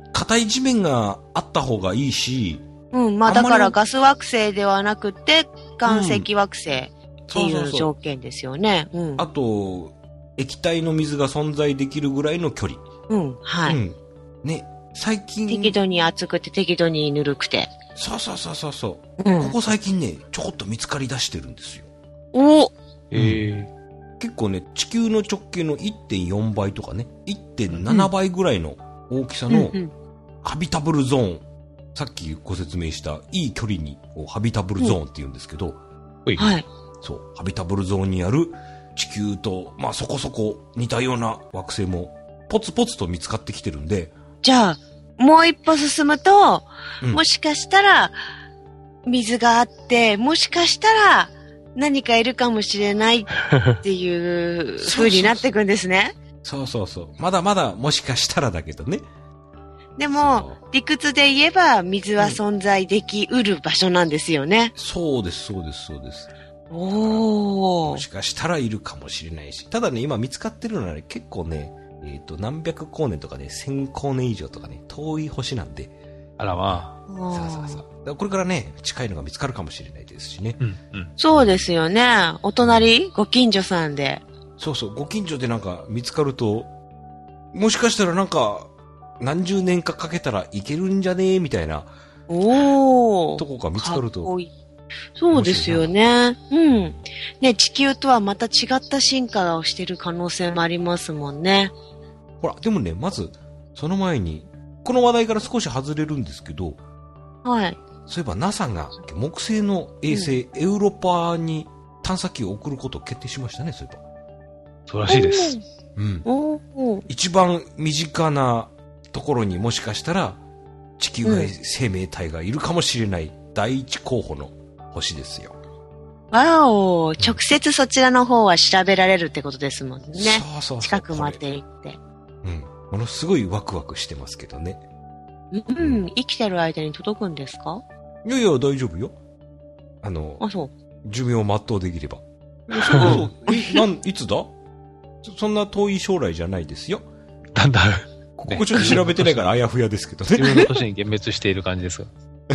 硬い地面があった方がいいし、 うん、まあだからガス惑星ではなくて、岩石惑星っていう条件ですよね。うん。 あと、液体の水が存在できるぐらいの距離。 うん、はい。うん。 ね、最近。 適度に熱くて適度にぬるくて。 そうそうそうそうそう、うん。ここ最近ね、ちょこっと見つかり出してるんですよ。 おへえ。結構ね、地球の直径の いってんよん 倍とかね、いってんなな 倍ぐらいの大きさのハビタブルゾーン。うんうん、さっきご説明したいい距離にハビタブルゾーンって言うんですけど、 うん、はい。 そう、ハビタブルゾーンにある地球と、まあそこそこ似たような惑星もポツポツと見つかってきてるんで。 じゃあ、もう一歩進むと、うん、もしかしたら水があって、もしかしたら何かいるかもしれないっていう風になっていくんですね。 そうそうそう。まだまだもしかしたらだけどね。 でも、理屈で言えば水は存在できうる場所なんですよね。 うん、そうです、そうです、そうです。 おー。 もしかしたらいるかもしれないし。ただね、今見つかってるのはね、結構ね、えっと、何百光年とかね、千光年以上とかね、遠い星なんで。 あらまあ。 そうそうそう。これからね、近いのが見つかるかもしれないですしね。 うんうん、 そうですよね。お隣、うん、ご近所さんで。 そうそう、ご近所でなんか見つかると、もしかしたらなんか、何十年かかけたらいけるんじゃねえみたいな。 おー。 とこが見つかると。 かっこいい。そうですよね。うん。ね、地球とはまた違った進化をしている可能性もありますもんね。 ほら、でもね、まず、その前に、この話題から少し外れるんですけど、 はい。 そういえば ナサ が木星の衛星、うん、エウロパに探査機を送ることを決定しましたね、そういえば。 そうらしいです。 うん。一番身近なところにもしかしたら地球外生命体がいるかもしれない第一候補の星ですよ。 わお、直接そちらの方は調べられるってことですもんね。そうそうそう。 近くまで行って。 うん。ものすごいワクワクしてますけどね。 うん、うん、生きてる間に届くんですか？ いやいや、大丈夫よ。あの、 あ、そう。 寿命を全うできれば。そうそう。え、なん、いつだ？そ, そんな遠い将来じゃないですよ。 だんだん。 ここちょっと調べてないからあやふやですけどね。 自分の年に幻滅している感じですが。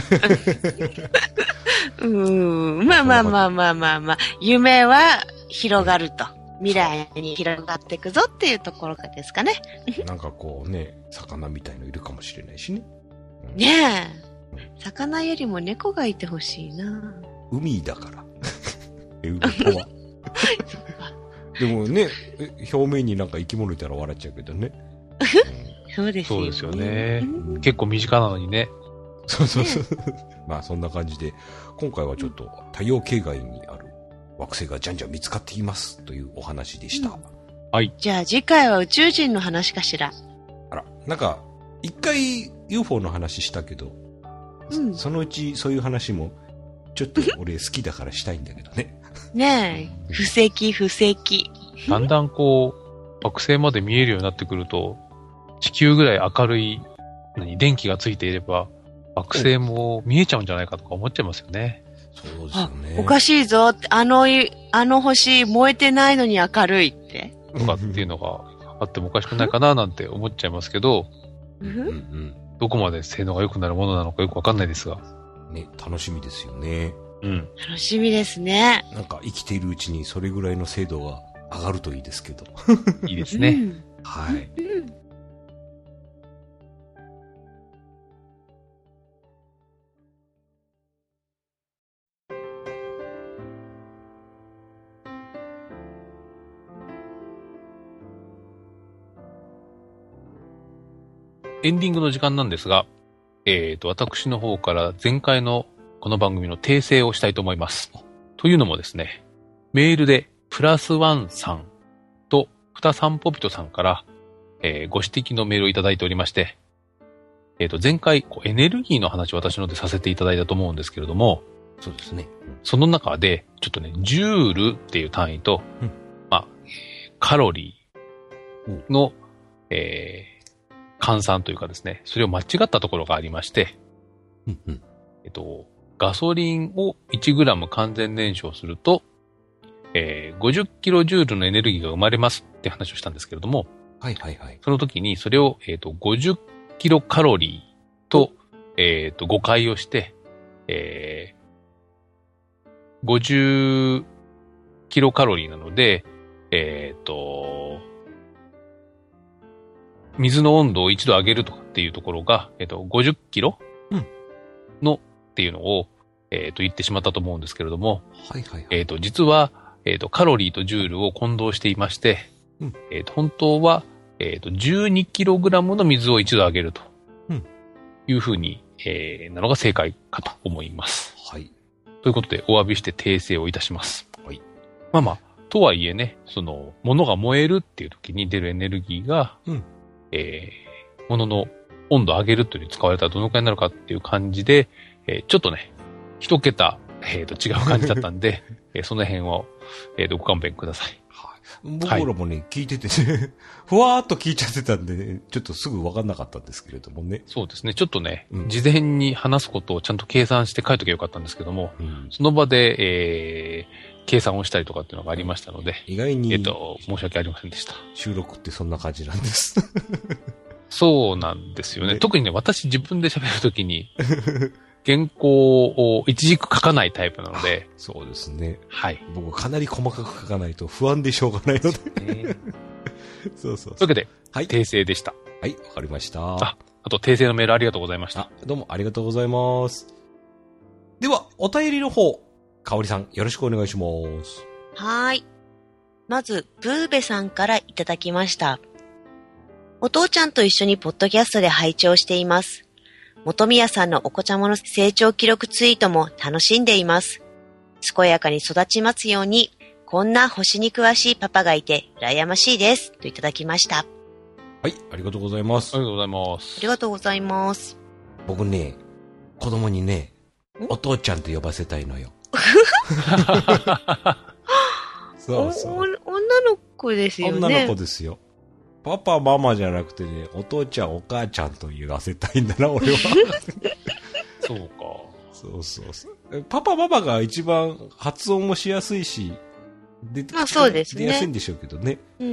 うーん。まあまあまあまあまあまあ。夢は広がると。未来に広がっていくぞっていうところですかね。 なんかこうね、魚みたいのいるかもしれないしね。 うん、ねえ。魚よりも猫がいてほしいな。 海だから。エウロパは。でもね、表面になんか生き物いたら笑っちゃうけどね。 うん、そうですよね。 そうですよね。うん、結構身近なのにね。 そうそうそう。まあそんな感じで、今回はちょっと太陽系外にある惑星がじゃんじゃん見つかっていますというお話でした。うん、 はい。 じゃあ次回は宇宙人の話かしら。 あら、なんか、一回 ユーフォー の話したけど、うん、そのうちそういう話も、ちょっと俺好きだからしたいんだけどね。 ねえ、不石不石。 だんだんこう、惑星まで見えるようになってくると、地球ぐらい明るい、何、電気がついていれば、惑星も見えちゃうんじゃないかとか思っちゃいますよね。 そうですよね。 おかしいぞって、あの、あの星燃えてないのに明るいって。 とかっていうのがあってもおかしくないかななんて思っちゃいますけど、 うんうん、 どこまで性能が良くなるものなのかよくわかんないですが。 ね、楽しみですよね。 うん。 楽しみですね。 なんか生きているうちにそれぐらいの精度が上がるといいですけど。 いいですね。うん、 はい。うんエンディングの時間なんですが、えっと、私の方から前回のこの番組の訂正をしたいと思います。というのもですね、メールでプラスワンさんとふたさんぽびとさんから、えー、ご指摘のメールをいただいておりまして、えっと、前回こうエネルギーの話を私のでさせていただいたと思うんですけれども、 そうですね。 その中で、ちょっとね、ジュールっていう単位と、うん、まあ、カロリーの、えー換算というかですね、それを間違ったところがありまして、 うんうん、 えっと、ガソリンを いちグラム 完全燃焼すると、えー、ごじゅっキロジュールのエネルギーが生まれますって話をしたんですけれども、 はいはいはい。 その時にそれを、えっと、ごじゅっキロカロリーと、えっと、誤解をして、えー、ごじゅうキロカロリーなので、えっと、水の温度をいちど上げるとかっていうところが、えっと、ごじゅっキロのっていうのを、えっと、言ってしまったと思うんですけれども、 はいはいはい。 えっと、実は、えっと、カロリーとジュールを混同していまして、 うん、 えっと、本当は、えっと、じゅうにキログラムの水を一度上げるというふうに、えー、なのが正解かと思います。 はい。 ということで、お詫びして訂正をいたします。 はい。 まあまあ、とはいえね、その、物が燃えるっていう時に出るエネルギーが、 うん、 えー、物の温度を上げるというに使われたらどのくらいになるかっていう感じで、えー、ちょっとね、一桁、えー、と違う感じだったんで、えー、その辺を、えー、とご勘弁ください。 はい、僕らもね、はい、聞いててね、ふわーっと聞いちゃってたんで、ね、ちょっとすぐ分かんなかったんですけれどもね。 そうですね。ちょっとね、 うん、 事前に話すことをちゃんと計算して書いときゃよかったんですけども、うん、その場で、えー、計算をしたりとかっていうのがありましたので、 意外に、 えっと、申し訳ありませんでした。 収録ってそんな感じなんです。 そうなんですよね。ね、特にね、私自分で喋るときに、原稿を一軸書かないタイプなので。 そうですね。 はい。 僕かなり細かく書かないと不安でしょうがないので。そうそうそう。 というわけで、 はい、 訂正でした。 はい、わかりました。 あ、あと訂正のメールありがとうございました。 あ、どうもありがとうございます。では、お便りの方、かおりさんよろしくお願いします。 はーい。まず、ブーベさんからいただきました。お父ちゃんと一緒にポッドキャストで拝聴しています。本宮さんのお子ちゃまの成長記録ツイートも楽しんでいます。健やかに育ちますように、こんな星に詳しいパパがいて羨ましいです。といただきました。 はい、ありがとうございます。 ありがとうございます。 ありがとうございます。 僕ね、子供にね、お父ちゃんと呼ばせたいのよ。そうそう。 女の子ですよね。 女の子ですよ。パパ、ママじゃなくてね、お父ちゃん、お母ちゃんと言わせたいんだな、俺は。 そうか。 そうそうそう。パパ、ママが一番発音もしやすいし、出て、 まあそうですね。 出やすいんでしょうけどね。 うん。うん、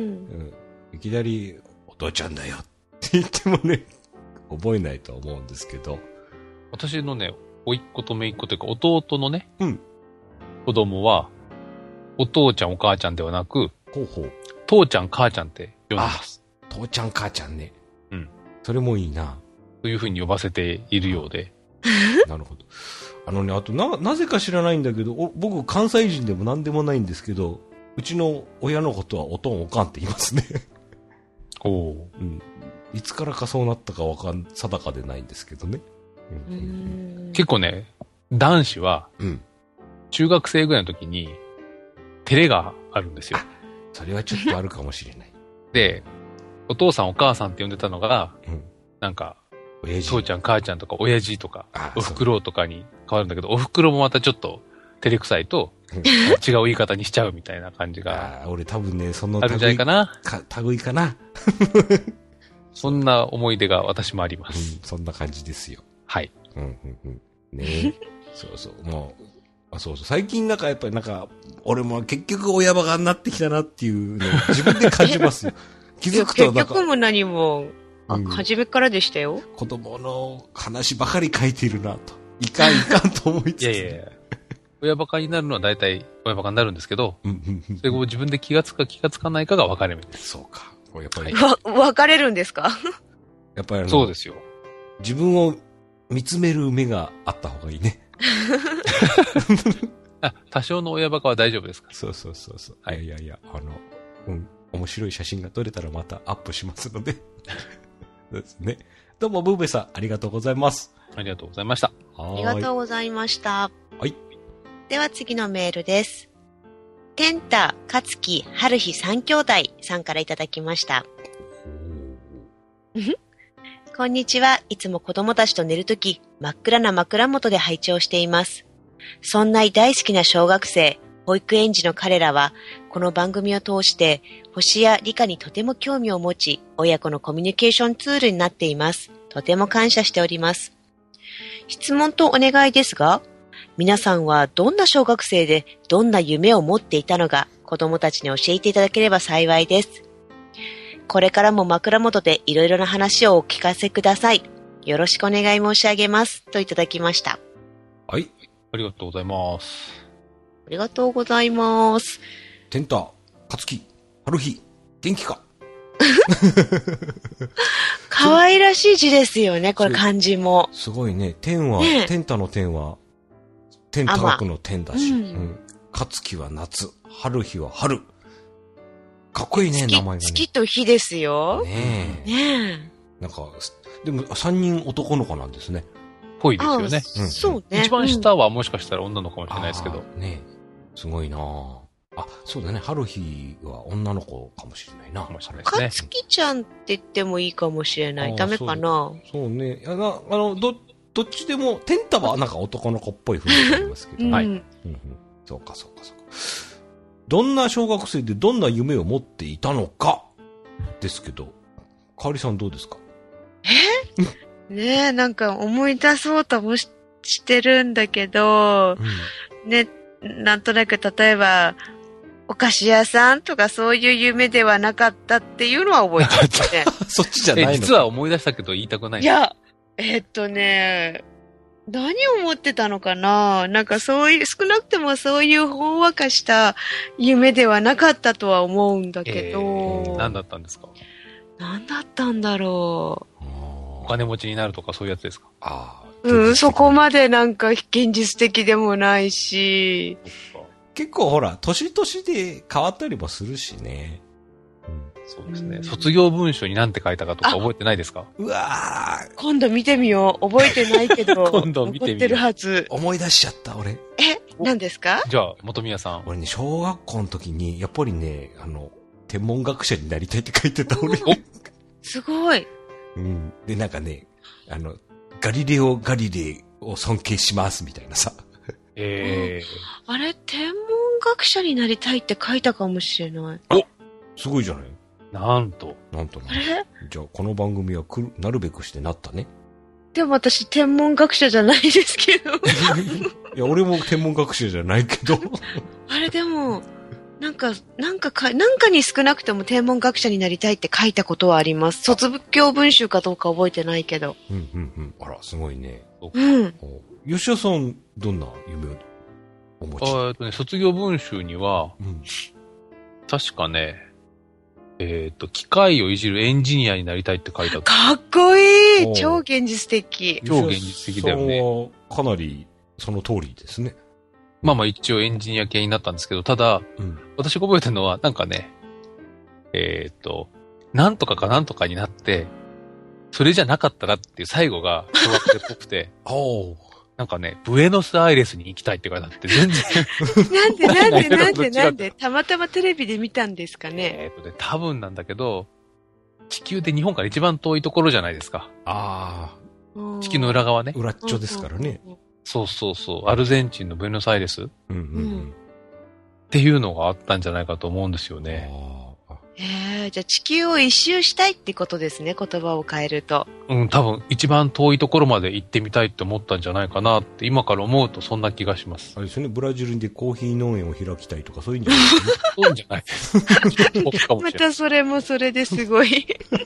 いきなり、お父ちゃんだよって言ってもね、覚えないと思うんですけど。 私のね、甥っ子と姪っ子というか、弟のね、 うん。 子供は、お父ちゃん、お母ちゃんではなく、 ほうほう。 父ちゃん、母ちゃんって呼んでます。 父ちゃん母ちゃんね。 うん。 それもいいな。 というふうに呼ばせているようで。 なるほど。あのね、あとな、なぜか知らないんだけど、お僕関西人でも何でもないんですけど、うちの親のことはおとんおかんって言いますね。 おお。 うん。いつからかそうなったかわかん、定かでないんですけどね。 うんうんうん、 結構ね、男子は、 うん。 中学生ぐらいの時に、照れがあるんですよ。 それはちょっとあるかもしれない。 で、お父さんお母さんって呼んでたのが、 うん、 なんか、 親父父ちゃん母ちゃんとか親父とか、お袋とかに変わるんだけど、お袋もまたちょっと照れくさいと、うん、違う言い方にしちゃうみたいな感じが。 あ俺多分ね、そのあるんじゃないかな。 か、類かな。 そんな思い出が私もあります。 うん、そんな感じですよ。 はい。 うんうんうん。ねそうそう。もう、あ、そうそう。最近なんかやっぱりなんか、俺も結局親バカになってきたなっていうのを自分で感じますよ。気づくとなんか。 結局も何も、あ、うん、初めからでしたよ。 子供の話ばかり書いているなと。いかんいかんと思いつつ。 いやいやいや。親バカになるのは大体親バカになるんですけど、それを自分で気がつくか気がつかないかが分かれ目です。 そうか。やっぱり。 わ、分かれるんですか？ やっぱりあの、 そうですよ。 自分を見つめる目があった方がいいね。 あ、多少の親バカは大丈夫ですか？ そうそうそうそう。はい、いやいやいや、あの、うん、面白い写真が撮れたらまたアップしますので。そうですね。どうも、ブーベさん、ありがとうございます。 ありがとうございました。 ありがとうございました。 はい。 では次のメールです。ケンタ、カツキ、ハルヒ三兄弟さんからいただきました。こんにちは。いつも子供たちと寝るとき、真っ暗な枕元で拝聴しています。そんな大好きな小学生、保育園児の彼らは、この番組を通して、星や理科にとても興味を持ち、親子のコミュニケーションツールになっています。とても感謝しております。質問とお願いですが、皆さんはどんな小学生でどんな夢を持っていたのか、子供たちに教えていただければ幸いです。 これからも枕元でいろいろな話をお聞かせください。よろしくお願い申し上げます。といただきました。 はい。 ありがとうございます。 ありがとうございます。 テンタ、カツキ、春日、元気か可愛らしい字ですよね、これ漢字も。 すごいね。天は、 ね、 テンタの天は、天高くの天だし、 うんうん、カツキは夏、春日は春。かっこいいね、名前がね。 月と日ですよ。 ねえ。 ねえ。なんか、でも三人男の子なんですね。 ぽいですよね。 うん、 そうね。 一番下はもしかしたら女の子かもしれないですけど。 ねえ。すごいなぁ。あ、そうだね。春日は女の子かもしれないな。 かもしれないかですね。 つきちゃんって言ってもいいかもしれない。ダメかな。 そうね。あの、あのど、どっちでも、テンタはなんか男の子っぽい雰囲気ありますけど。 うん、 はい、 うんうん。そうか、そうか、そうか。どんな小学生でどんな夢を持っていたのか、ですけど、かおりさんどうですか？ えねえ、なんか思い出そうともし、してるんだけど、うん、ね、なんとなく例えば、お菓子屋さんとかそういう夢ではなかったっていうのは覚えてますね。 そっちじゃないの？ 実は思い出したけど言いたくない。 いや、えー、っとね、何を思ってたのかな？なんかそういう、少なくともそういうほんわかした夢ではなかったとは思うんだけど。えー、何だったんですか？ 何だったんだろう。 お金持ちになるとかそういうやつですか？ ああ。 うん、そこまでなんか現実的でもないし。 結構ほら、年々で変わったりもするしね。 うん、そうですね。卒業文書に何て書いたかとか覚えてないですか？ うわー。 今度見てみよう。覚えてないけど。 今度見てみよう。 残ってるはず。 思い出しちゃった、俺。 え、何ですか？ じゃあ、元宮さん。 俺ね、小学校の時に、やっぱりね、あの、天文学者になりたいって書いてた、俺。 すごい。 うん。で、なんかね、あの、ガリレオ・ガリレイを尊敬しますみたいなさ。 ええー。あれ、天文学者になりたいって書いたかもしれない。 お、すごいじゃない。 なんと。 なんとね。 あれ？ じゃあ、この番組はくる、なるべくしてなったね。 でも私、天文学者じゃないですけど。 いや、俺も天文学者じゃないけど。 あれ、でも、なんか、なんかか、なんかに少なくとも天文学者になりたいって書いたことはあります。卒業文集かどうか覚えてないけど。 うんうんうん。あら、すごいね。 うん。 吉田さん、どんな夢をお持ち？ えっとね、卒業文集には、 うん、 確かね、えっと、機械をいじるエンジニアになりたいって書いてあった。 かっこいい！超現実的。 超現実的だよね。 かなり、その通りですね。 まあまあ一応エンジニア系になったんですけど、ただ、うん、私が覚えてるのは、なんかね、えー、っと、なんとかかなんとかになって、それじゃなかったらっていう最後が小学生っぽくて、 おなんかね、ブエノスアイレスに行きたいって書いてあって、全然。 なんでなんでなんでなんでたまたまテレビで見たんですかね。 えー、っとね、多分なんだけど、地球で日本から一番遠いところじゃないですか。 ああ。地球の裏側ね。 裏っちょですからね。 そうそうそう。アルゼンチンのブエノスアイレス、 うんうんうん、 っていうのがあったんじゃないかと思うんですよね。 えー、じゃあ地球を一周したいってことですね、言葉を変えると。 うん、多分一番遠いところまで行ってみたいって思ったんじゃないかなって今から思うとそんな気がします。 あれですね、ブラジルでコーヒー農園を開きたいとかそういうんじゃないですか、ね、 そういうんじゃないです。 またそれもそれですごい。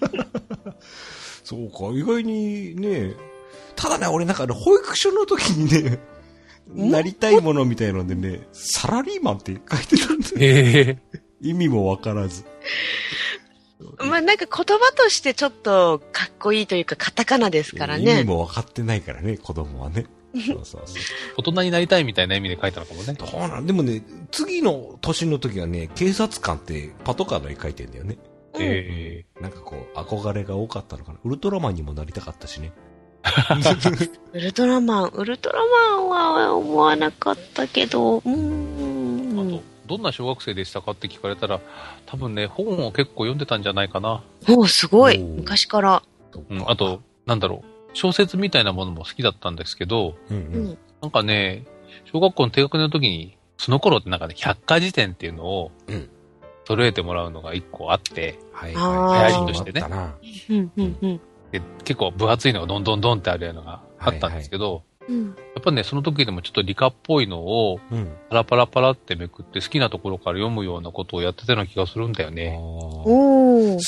そうか、意外にね、ただね、俺なんか保育所の時にね、なりたいものみたいのでね、サラリーマンって書いてたんだよ。 えー、 意味もわからず。 まあなんか言葉としてちょっとかっこいいというかカタカナですからね。 意味も分かってないからね、子供はね。そうそうそう。 大人になりたいみたいな意味で書いたのかもね。 そうなん、でもね、次の年の時はね、警察官ってパトカーの絵描いてんだよね。 ええー。 なんかこう、憧れが多かったのかな。ウルトラマンにもなりたかったしね。 ウルトラマン、ウルトラマンは思わなかったけど、うーん。 あと、どんな小学生でしたかって聞かれたら、多分ね、本を結構読んでたんじゃないかな。 おー、すごい。昔から。 うん、あと、なんだろう、小説みたいなものも好きだったんですけど、 うんうん、 なんかね、小学校の低学年の時に、その頃ってなんかね、百科事典っていうのを、揃えてもらうのが一個あって、 はい、 流行りとしてね。 うんうんうん、 で結構分厚いのがどんどんどんってあるのがあったんですけど、 はいはい、やっぱね、その時でもちょっと理科っぽいのを、パラパラパラってめくって好きなところから読むようなことをやってたような気がするんだよね。 おー。すっ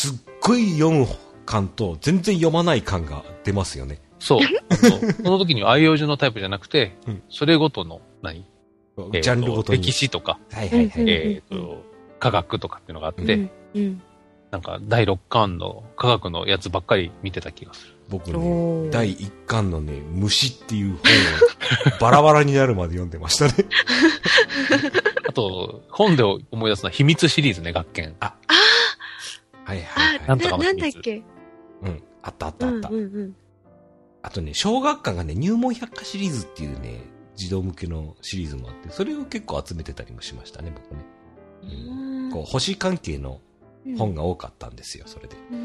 ごい読む感と全然読まない感が出ますよね。 そう。そうその時に愛用順のタイプじゃなくて、うん、それごとの何、 ジャンルごとに。 歴史とか、 はいはいはい。 えっと、科学とかっていうのがあって、うんうん、なんかだいろっかんの科学のやつばっかり見てた気がする。 僕ね、だいいっかんのね、虫っていう本をバラバラになるまで読んでましたね。 あと、本で思い出すのは秘密シリーズね、学研。 あ、あはいはいはい。 なんとかの秘密。なんだっけ？ うん、あったあったあった。うんうんうん、あとね、小学館がね、入門百科シリーズっていうね、児童向けのシリーズもあって、それを結構集めてたりもしましたね、僕ね。うん、こう星関係の本が多かったんですよ、それで。うん、うん、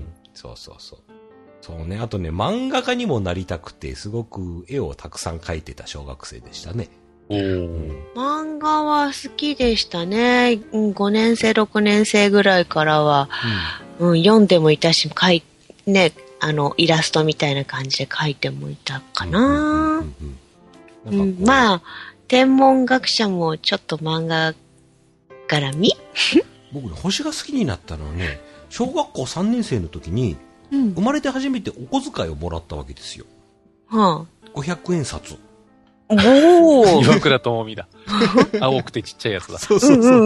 そうそうそう。そうね、あとね、漫画家にもなりたくて、すごく絵をたくさん描いてた小学生でしたね。 おー、 漫画は好きでしたね。ごねん生、ろくねん生ぐらいからは、うんうん、読んでもいたし、描い、ね、あの、イラストみたいな感じで描いてもいたかな。まあ、天文学者もちょっと漫画絡み僕ね、星が好きになったのはね、小学校さんねん生の時に、うん、生まれて初めてお小遣いをもらったわけですよ。はあ、ごひゃくえん札。 おー岩倉智美だ。青くてちっちゃいやつだ。 そうそうそう。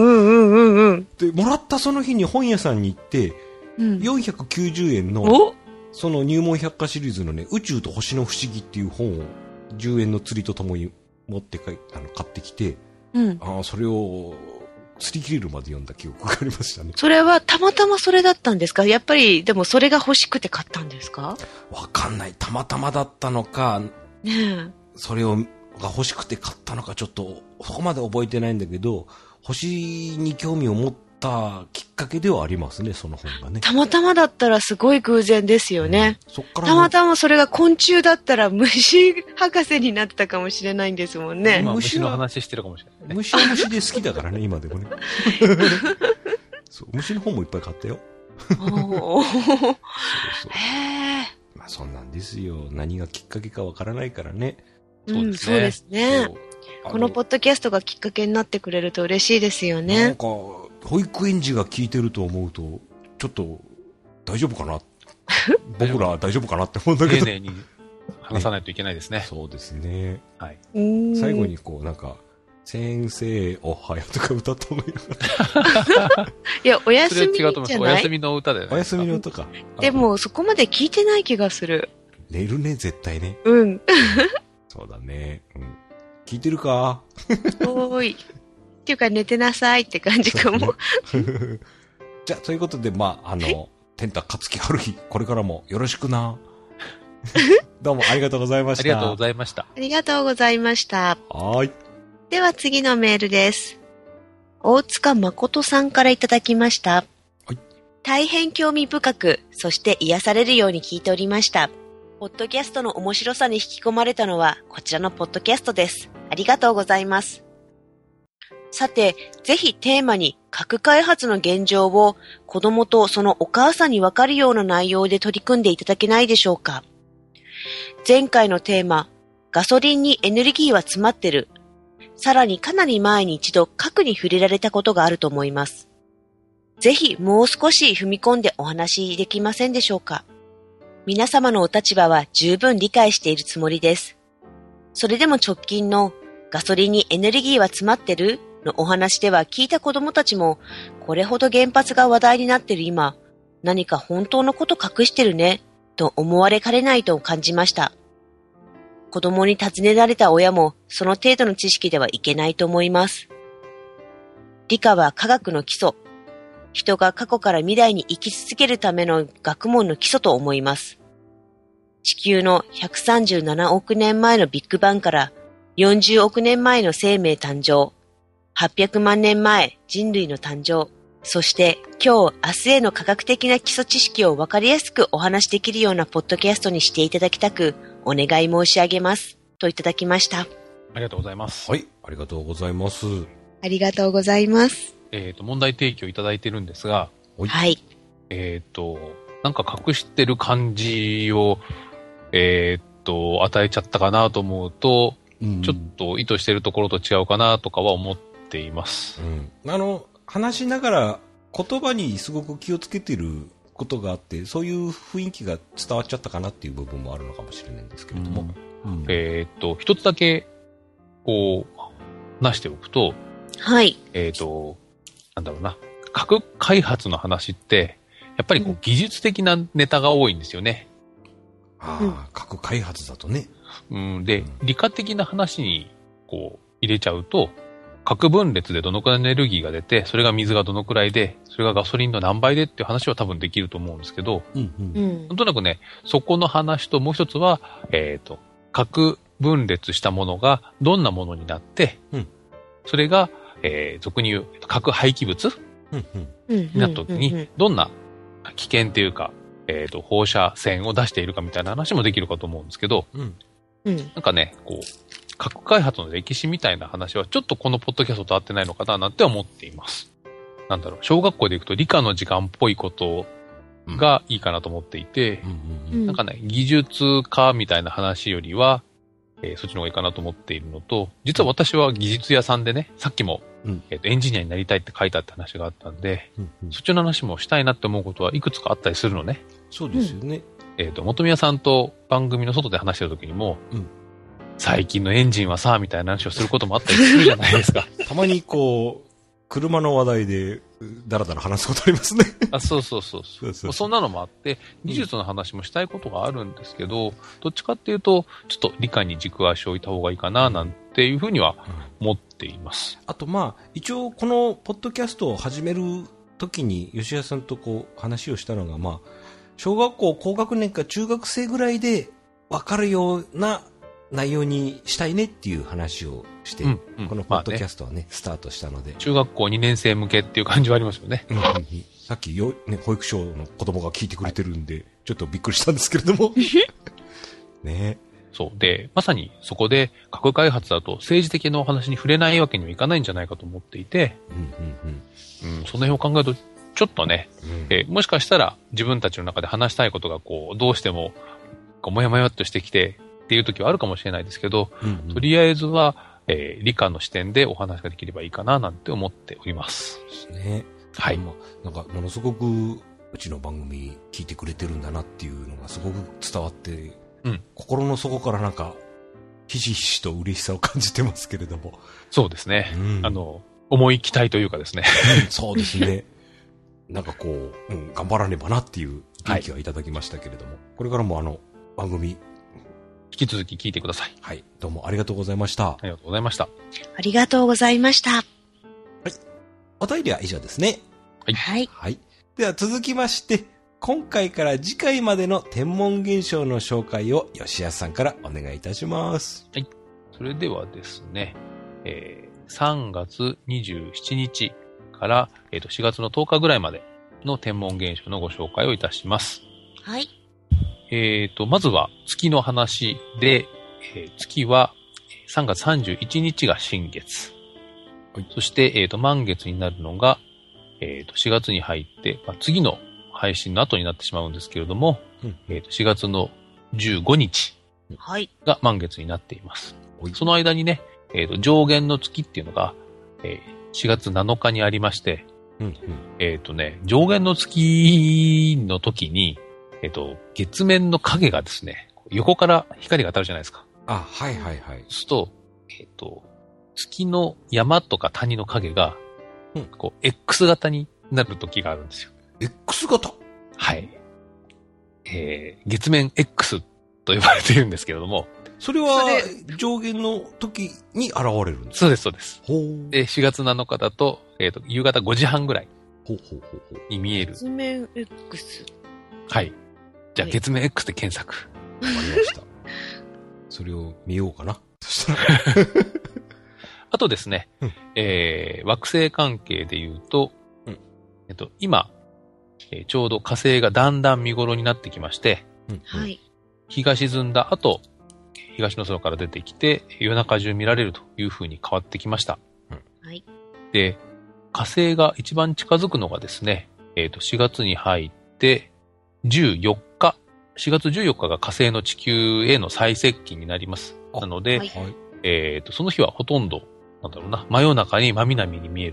で、もらったその日に本屋さんに行って、うん、よんひゃくきゅうじゅうえんの、その入門百科シリーズのね、宇宙と星の不思議っていう本をじゅうえんの釣りとともに持ってかいあの買ってきて、うん、あそれを釣り切れるまで読んだ記憶がありましたね。 それはたまたまそれだったんですか？やっぱりでもそれが欲しくて買ったんですか？ わかんない。たまたまだったのか、ねえ、それをが欲しくて買ったのかちょっとそこまで覚えてないんだけど、星に興味を持ったきっかけではありますね、その本がね。 たまたまだったらすごい偶然ですよね。うん、そっからたまたまそれが昆虫だったら虫博士になってたかもしれないんですもんね。 今虫の話してるかもしれない、ね。 虫は虫で好きだからね、今でもね。そう虫の本もいっぱい買ったよ。おそうそう。へー。まあそんなんですよ。何がきっかけかわからないからね。 そうですね。うん、そうですね。このポッドキャストがきっかけになってくれると嬉しいですよね。 なんか保育園児が聞いてると思うとちょっと大丈夫かな僕ら大丈夫かなって思うんだけど、 丁寧に話さないといけないですね。 そうですね。はい。最後にこうなんか先生おはようとか歌った方がいいのかな。 いやお休みじゃない。それは違うと思います。 お休みの歌だよね。 お休みの歌か。 でもそこまで聞いてない気がする。 寝るね絶対ね。 うん。 そうだね。うん。聞いてるか？ おーい。っていうか寝てなさいって感じかも。ね、 じゃあ、ということで、まあ、あの、天太勝木春日、これからもよろしくな。どうもありがとうございました。 ありがとうございました。 ありがとうございました。 はい。 では次のメールです。大塚誠さんからいただきました。はい。大変興味深く、そして癒されるように聞いておりました。ポッドキャストの面白さに引き込まれたのは、こちらのポッドキャストです。ありがとうございます。さて、ぜひテーマに核開発の現状を子供とそのお母さんにわかるような内容で取り組んでいただけないでしょうか。前回のテーマ、ガソリンにエネルギーは詰まってる。さらにかなり前に一度核に触れられたことがあると思います。ぜひもう少し踏み込んでお話できませんでしょうか。皆様のお立場は十分理解しているつもりです。それでも直近のガソリンにエネルギーは詰まってるのお話では聞いた子供たちもこれほど原発が話題になっている今、何か本当のこと隠してるねと思われかねないと感じました。子供に尋ねられた親もその程度の知識ではいけないと思います。理科は科学の基礎。人が過去から未来に生き続けるための学問の基礎と思います。地球のひゃくさんじゅうななおくねんまえのビッグバンからよんじゅうおくねんまえの生命誕生、はっぴゃくまんねんまえ人類の誕生、そして今日明日への科学的な基礎知識をわかりやすくお話しできるようなポッドキャストにしていただきたくお願い申し上げますといただきました。 ありがとうございます。 はい、ありがとうございます。 ありがとうございます。 えっと、問題提起をいただいてるんですが、 はい。 えっと、なんか隠してる感じを、えっと、与えちゃったかなと思うと、うん、ちょっと意図してるところと違うかなとかは思っています。 うん、あの、話しながら言葉にすごく気をつけてることがあって、そういう雰囲気が伝わっちゃったかなっていう部分もあるのかもしれないんですけれども。 うんうん、えっと、一つだけ、こう、話しておくと、 はい。 えっと、なんだろうな。核開発の話って、やっぱりこう、技術的なネタが多いんですよね。 ああ、うん、核開発だとね。 うん、で、うん、理科的な話に、こう、入れちゃうと、核分裂でどのくらいのエネルギーが出て、それが水がどのくらいで、それがガソリンの何倍でっていう話は多分できると思うんですけど、うんうん、なんとなくね、そこの話ともう一つは、えっと、核分裂したものがどんなものになって、うん、それが、えー、俗に言う核廃棄物、うんうん、になった時に、どんな危険っていうか、えっと、放射線を出しているかみたいな話もできるかと思うんですけど、うんうん、なんかね、こう、核開発の歴史みたいな話はちょっとこのポッドキャストと合ってないのかななんて思っています。なんだろう、小学校で行くと理科の時間っぽいことがいいかなと思っていて、うん、なんかね、技術家みたいな話よりは、えー、そっちの方がいいかなと思っているのと、実は私は技術屋さんでね、さっきも、うん、えーと、エンジニアになりたいって書いてあった話があったんで、うんうん、そっちの話もしたいなって思うことはいくつかあったりするのね。 そうですよね。 えっと、元宮さんと番組の外で話してる時にも、うん最近のエンジンはさ、みたいな話をすることもあったりするじゃないですか。 たまにこう、車の話題で、だらだら話すことありますね。 あ、そうそうそうそう。そうそうそんなのもあって、技術の話もしたいことがあるんですけど、うん、どっちかっていうと、ちょっと理科に軸足を置いた方がいいかな、なんていうふうには思っています。 うん、あとまあ、一応このポッドキャストを始める時に、吉谷さんとこう、話をしたのが、まあ、小学校高学年か中学生ぐらいでわかるような、内容にしたいねっていう話をして、うんうん、このポッドキャストは ね, まあねスタートしたので中学校にねん生向けっていう感じはありますよね、うんうん、 さっきよ、ね、保育所の子供が聞いてくれてるんで、はい、ちょっとびっくりしたんですけれどもねそうでまさにそこで核開発だと政治的なお話に触れないわけにはいかないんじゃないかと思っていて、うんうんうんうん、その辺を考えるとちょっとね、うんえー、もしかしたら自分たちの中で話したいことがこうどうしてもこうもやもやっとしてきてっていう時はあるかもしれないですけど、うんうん、とりあえずは、えー、理科の視点でお話ができればいいかななんて思っております。 そうですね。はい。まあ、なんかものすごくうちの番組聞いてくれてるんだなっていうのがすごく伝わって、うん、心の底からなんかひしひしと嬉しさを感じてますけれども。 そうですね。うん、あの重い期待というかですね。 うん、そうですね。なんかこう、うん、頑張らねばなっていう元気はいただきましたけれども、はい、これからもあの番組引き続き聞いてください。 はい。どうもありがとうございました。 ありがとうございました。 ありがとうございました。はい。 お便りは以上ですね。 はい。はい。 はい。では続きまして、今回から次回までの天文現象の紹介を吉安さんからお願いいたします。 はい。それではですね、えー、さんがつにじゅうしちにちから、えーと、しがつのとおかぐらいまでの天文現象のご紹介をいたします。 はい。 えっと、まずは月の話で、えー、月はさんがつさんじゅういちにちが新月。はい、そして、えっと、満月になるのが、えっと、しがつに入って、まあ、次の配信の後になってしまうんですけれども、うん、えっと、しがつのじゅうごにちが満月になっています。はい、その間にね、えっと、上限の月っていうのが、えー、しがつなのかにありまして、うんうん、えっとね、上限の月の時に、えっと、月面の影がですね、横から光が当たるじゃないですか。 あ、はいはいはい。 そうすると、えっと、月の山とか谷の影が、うん、こう、X 型になる時があるんですよ。 X 型？ はい。えー、月面 X と呼ばれているんですけれども。 それは上限の時に現れるんですか？ そうです、そうです。ほう。で、しがつなのかだと、えっと、夕方ごじはんぐらいに見える。 月面 X。 はい。じゃあ、月面 X で検索。 わかりました。それを見ようかな。そしたら。 あとですね、うん、えー、惑星関係で言うと、うん、えっと、今、えー、ちょうど火星がだんだん見頃になってきまして、うんはい、 日が沈んだ後、東の空から出てきて、夜中中見られるという風に変わってきました。 うんはい、 で、火星が一番近づくのがですね、えっと、しがつに入って、じゅうよっか、しがつじゅうよっかが火星の地球への最接近になります。なので、はい、えっと、その日はほとんど、なんだろうな、真夜中に真南に見えると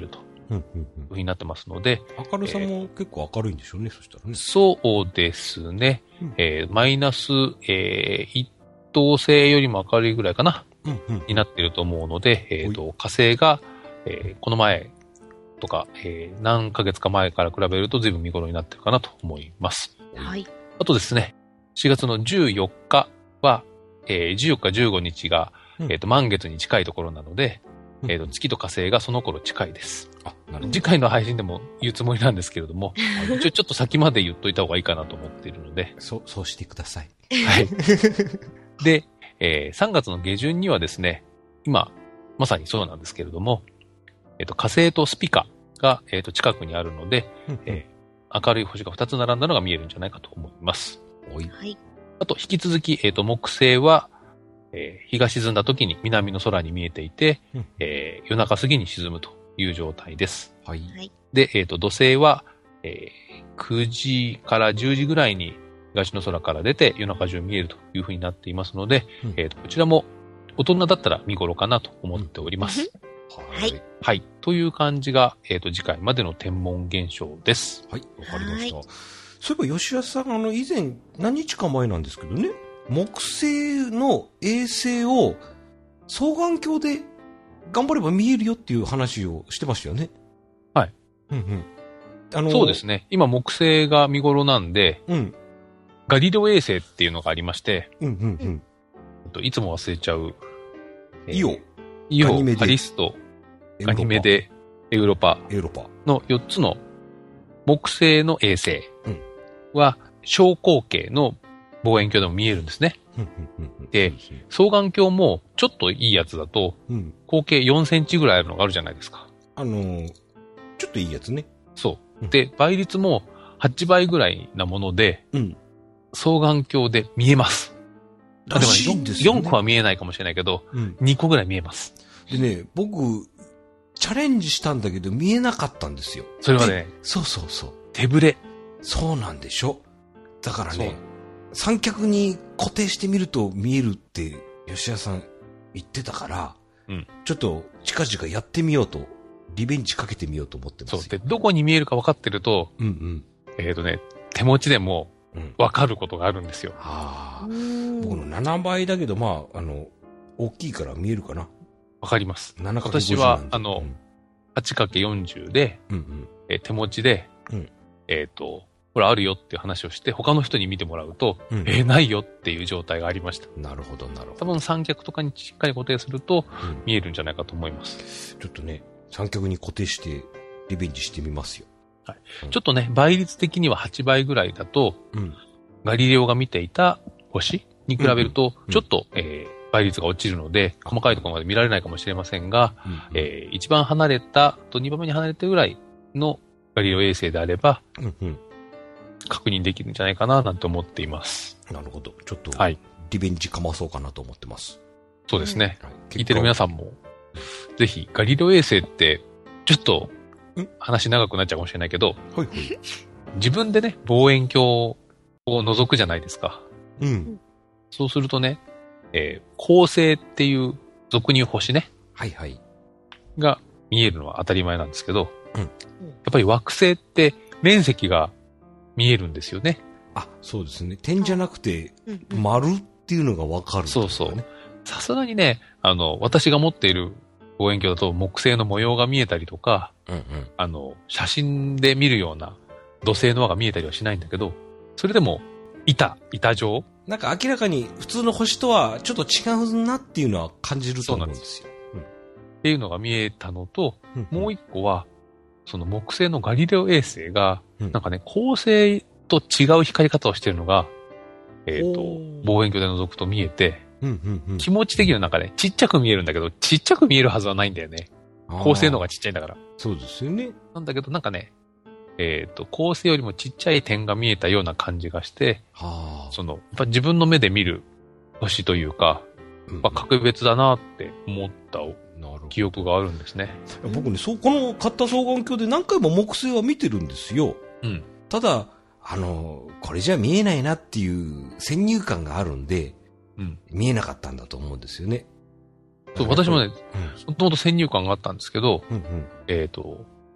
うんうんいう風になってますので、 明るさも結構明るいんでしょうね、そしたらね。 そうですね。 うんえーマイナス、えー、一等星よりも明るいぐらいかな、 うんうんになっていると思うので、えっ、と、火星が、えーこの前とか、えー何ヶ月か前から比べると随分見頃になってるかなと思います。 はい。 あとですね、しがつのじゅうよっかは、えーじゅうよっかじゅうごにちが、 うんえっ、と、満月に近いところなので、 うんえっ、と、月と火星がその頃近いです。 あ、なるほど。 次回の配信でも言うつもりなんですけれども、ちょ、ちょっと先まで言っといた方がいいかなと思っているので、 そう、そうしてください。 はい。で、えーさんがつの下旬にはですね、今、まさにそうなんですけれども、えっ、と、火星とスピカが、えっ、と、近くにあるので、えー明るい星がふたつ並んだのが見えるんじゃないかと思います。 おい。 はい。 あと、引き続き、えっ、と、木星は、えー日が沈んだ時に南の空に見えていて、 うんえー夜中過ぎに沈むという状態です。 はい。 で、えっ、と、土星は、えーくじからじゅうじぐらいに東の空から出て夜中中見えるというふうになっていますので、 うんえっ、と、こちらも大人だったら見頃かなと思っております。 はい。 はい。という感じが、えっ、と、次回までの天文現象です。 はい、わかりました。 はそういえば、吉田さん、あの、以前、何日か前なんですけどね、木星の衛星を双眼鏡で頑張れば見えるよっていう話をしてましたよね。 はい。 うんうん。あの、 そうですね。今、木星が見頃なんで、 うん。 ガリレオ衛星っていうのがありまして、 うんうんうん。 えっといつも忘れちゃう。えーイオ、 イオ、 ガニメデカリスト、 エウロパガニメ、デ、エウロパエウロパ。 のよっつの木星の衛星うんは小口径の望遠鏡でも見えるんですね。 うんうんうんで、双眼鏡もちょっといいやつだとうん。 口径よんセンチぐらいあるのがあるじゃないですか。 あのー、ちょっといいやつね。 そう。で、倍率もはちばいぐらいなもので、 うん。 双眼鏡で見えます。 らしいんですよね。 よんこは見えないかもしれないけど、 うん。 にこぐらい見えます。 でね、僕、チャレンジしたんだけど見えなかったんですよ。 それはね、 そうそうそう。 手ぶれ。 そうなんでしょ。だからそうね、三脚に固定してみると見えるって吉田さん言ってたから、 うんちょっと近々やってみようと、リベンジかけてみようと思ってますそう。 よ。 で、どこに見えるか分かってると、 うんうん。 えっ、とね、手持ちでもうん。 分かることがあるんですよ。 ああ。 うん僕のななばいだけど、まあ、あの、大きいから見えるかな。 分かります。 ななかけるごじゅう私はなんであのはちかけよんじゅう で、 うんうん。 えー手持ちで、 うんえっ、と、これあるよっていう話をして、他の人に見てもらうと、 うんうんえーないよっていう状態がありました。 なるほど、なるほど。 多分三脚とかにしっかり固定するとうん見えるんじゃないかと思います。 ちょっとね、三脚に固定して、リベンジしてみますよ。 ちょっとね、倍率的にははちばいぐらいだと、 うん。 ガリレオが見ていた星に比べるとう、んちょっと、えー倍率が落ちるので、細かいところまで見られないかもしれませんが、 うんえー一番離れたとにばんめに離れてるぐらいのガリレオ衛星であれば、 うんうん。 確認できるんじゃないかななんて思っています。 なるほど。ちょっと、 はい。 リベンジかまそうかなと思ってます。 そうですね。 はい聞いてる皆さんも、ぜひ、ガリレオ衛星って、ちょっとん、 話長くなっちゃうかもしれないけど、 はいはい。 自分でね、望遠鏡を覗くじゃないですか。 うん。 そうするとね、えー恒星っていう俗に言う星ね、 はいはい。 が見えるのは当たり前なんですけど、 うんやっぱり惑星って面積が見えるんですよね。 あ、そうですね。点じゃなくて、 うんうん丸っていうのがわかる、 そうそう。さすがにね、あの、私が持っている望遠鏡だと木星の模様が見えたりとか、 うんうん。 あの、写真で見るような土星の輪が見えたりはしないんだけど、それでも、板、板状なんか明らかに普通の星とはちょっと違うなっていうのは感じると思うんですよ。 っていうのが見えたのと、 うんもう一個は、その木星のガリレオ衛星が、 うんなんかね、恒星と違う光り方をしてるのが、えっ、とおー、 望遠鏡で覗くと見えて、 うんうんうん。 気持ち的にはなんかね、ちっちゃく見えるんだけど、ちっちゃく見えるはずはないんだよね。恒星の方がちっちゃいんだから。 そうですよね。 なんだけど、なんかね、えっ、と、恒星よりもちっちゃい点が見えたような感じがして、 はあ。 その、やっぱ自分の目で見る星というか、 うんまあ、格別だなって思ったなるほど。 記憶があるんですね。 僕ね、そう、この買った双眼鏡で何回も木星は見てるんですよ。 うん。 ただ、あの、これじゃ見えないなっていう先入観があるんで、 うん。 見えなかったんだと思うんですよね。 そう、私もね、 うん。 もともと先入観があったんですけど、 うんうん。 えっ、と、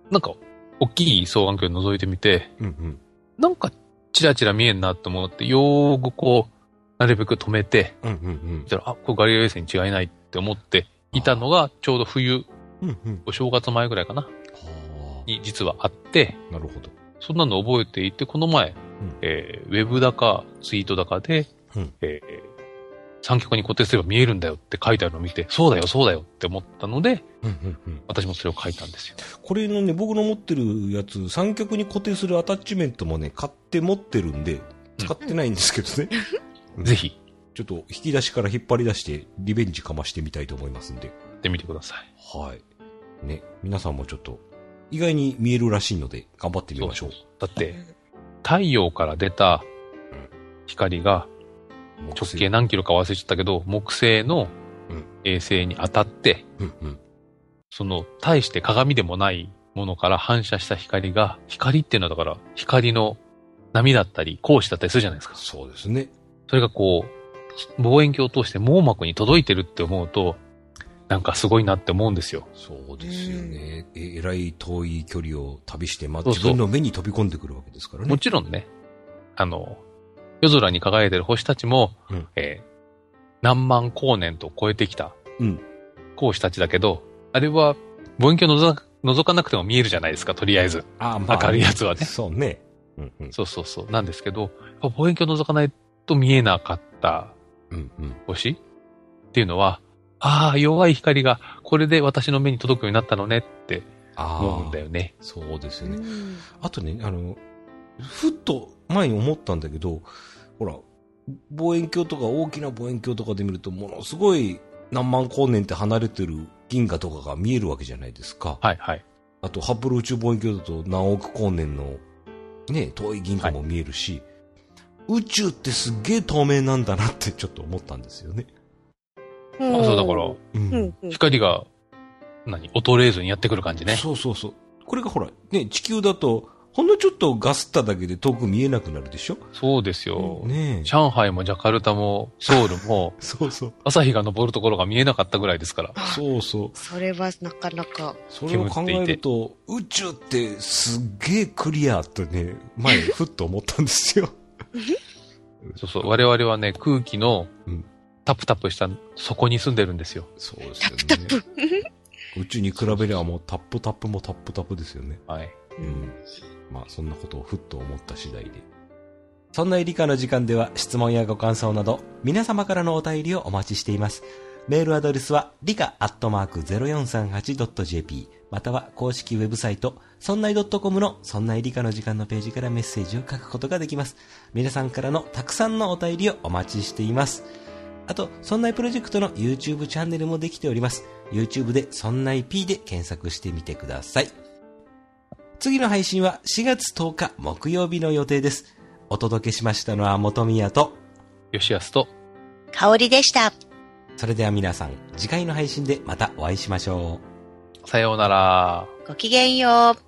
なんか、大きい双眼鏡を覗いてみて、 うんうん。 なんか、チラチラ見えんなと思って、よーくこう、なるべく止めて、 うんうんうんそしたら、あ、これガリレオ衛星に違いないって思っていたのが、ちょうど冬、 うんうん。 お正月前ぐらいかな、 はに実はあって、 あ。なるほど。 そんなの覚えていて、この前、 うんえーウェブだか、ツイートだかで、 うんえー三脚に固定すれば見えるんだよって書いてあるのを見て、そうだよ、そうだよって思ったので、 うんうんうん。 私もそれを書いたんですよ。 これのね、僕の持ってるやつ、三脚に固定するアタッチメントもね、買って持ってるんで、使ってないんですけどね。うんぜひ、 ちょっと引き出しから引っ張り出して、リベンジかましてみたいと思いますんで。 やってみてください。 はい。ね、皆さんもちょっと、意外に見えるらしいので、頑張ってみましょう。 だって、太陽から出た光が直径何キロか忘れちゃったけど、木星の衛星に当たって、 うんうん。 その、大して鏡でもないものから反射した光が、光っていうのはだから、光の波だったり、光子だったりするじゃないですか。 そうですね。 それがこう、望遠鏡を通して網膜に届いてるって思うと、なんかすごいなって思うんですよ。 そうですよね。え、えらい遠い距離を旅して、まあ、 そうそう自分の目に飛び込んでくるわけですからね。 もちろんね、あの、夜空に輝いてる星たちも、 うんえー何万光年と超えてきたうん。 光子たちだけど、あれは望遠鏡を覗か覗かなくても見えるじゃないですか、とりあえず。 あ、まあ、 明るいやつはね。 そうね。うんうん。 そうそうそう。なんですけど、やっぱ望遠鏡を覗かないと見えなかったうんうん。 星っていうのは、ああ、弱い光がこれで私の目に届くようになったのねってあ思うんだよね。 そうですよね。 うんあとね、あの、ふっと前に思ったんだけど、ほら、望遠鏡とか大きな望遠鏡とかで見ると、ものすごい何万光年って離れてる銀河とかが見えるわけじゃないですか。 はいはい。 あと、ハッブル宇宙望遠鏡だと何億光年のね、遠い銀河も見えるし、宇宙ってすっげえ透明なんだなってちょっと思ったんですよね。 あそうだから、 うんうんうん光が、何衰えずにやってくる感じね。 そうそうそう。これがほら、ね、地球だと、ほんのちょっとガスっただけで遠く見えなくなるでしょ。 そうですよ。 ねえ。 上海もジャカルタもソウルもそうそう。 朝日が昇るところが見えなかったぐらいですから。 そうそう。 それはなかなか。 それを考えると、宇宙ってすっげえクリアってね、前ふっと思ったんですよ。 そうそう。我々はね、空気のうんタプタプした底に住んでるんですよ。 そうですよね。 タップ宇宙に比べればもうタップタップもタップタップですよね。 はい。 うん。まあそんなことをふっと思った次第で。そんな理科の時間では質問やご感想など皆様からのお便りをお待ちしています。メールアドレスは理科アットマーク ゼロよんさんはちドットジェーピー または公式ウェブサイトそんない .com のそんない理科の時間のページからメッセージを書くことができます。皆さんからのたくさんのお便りをお待ちしています。あと、そんないプロジェクトの YouTube チャンネルもできております。YouTube でそんない P で検索してみてください。次の配信はしがつとおか木曜日の予定です。お届けしましたのは元宮と、 吉安と、 香りでした。 それでは皆さん、次回の配信でまたお会いしましょう。 さようなら。 ごきげんよう。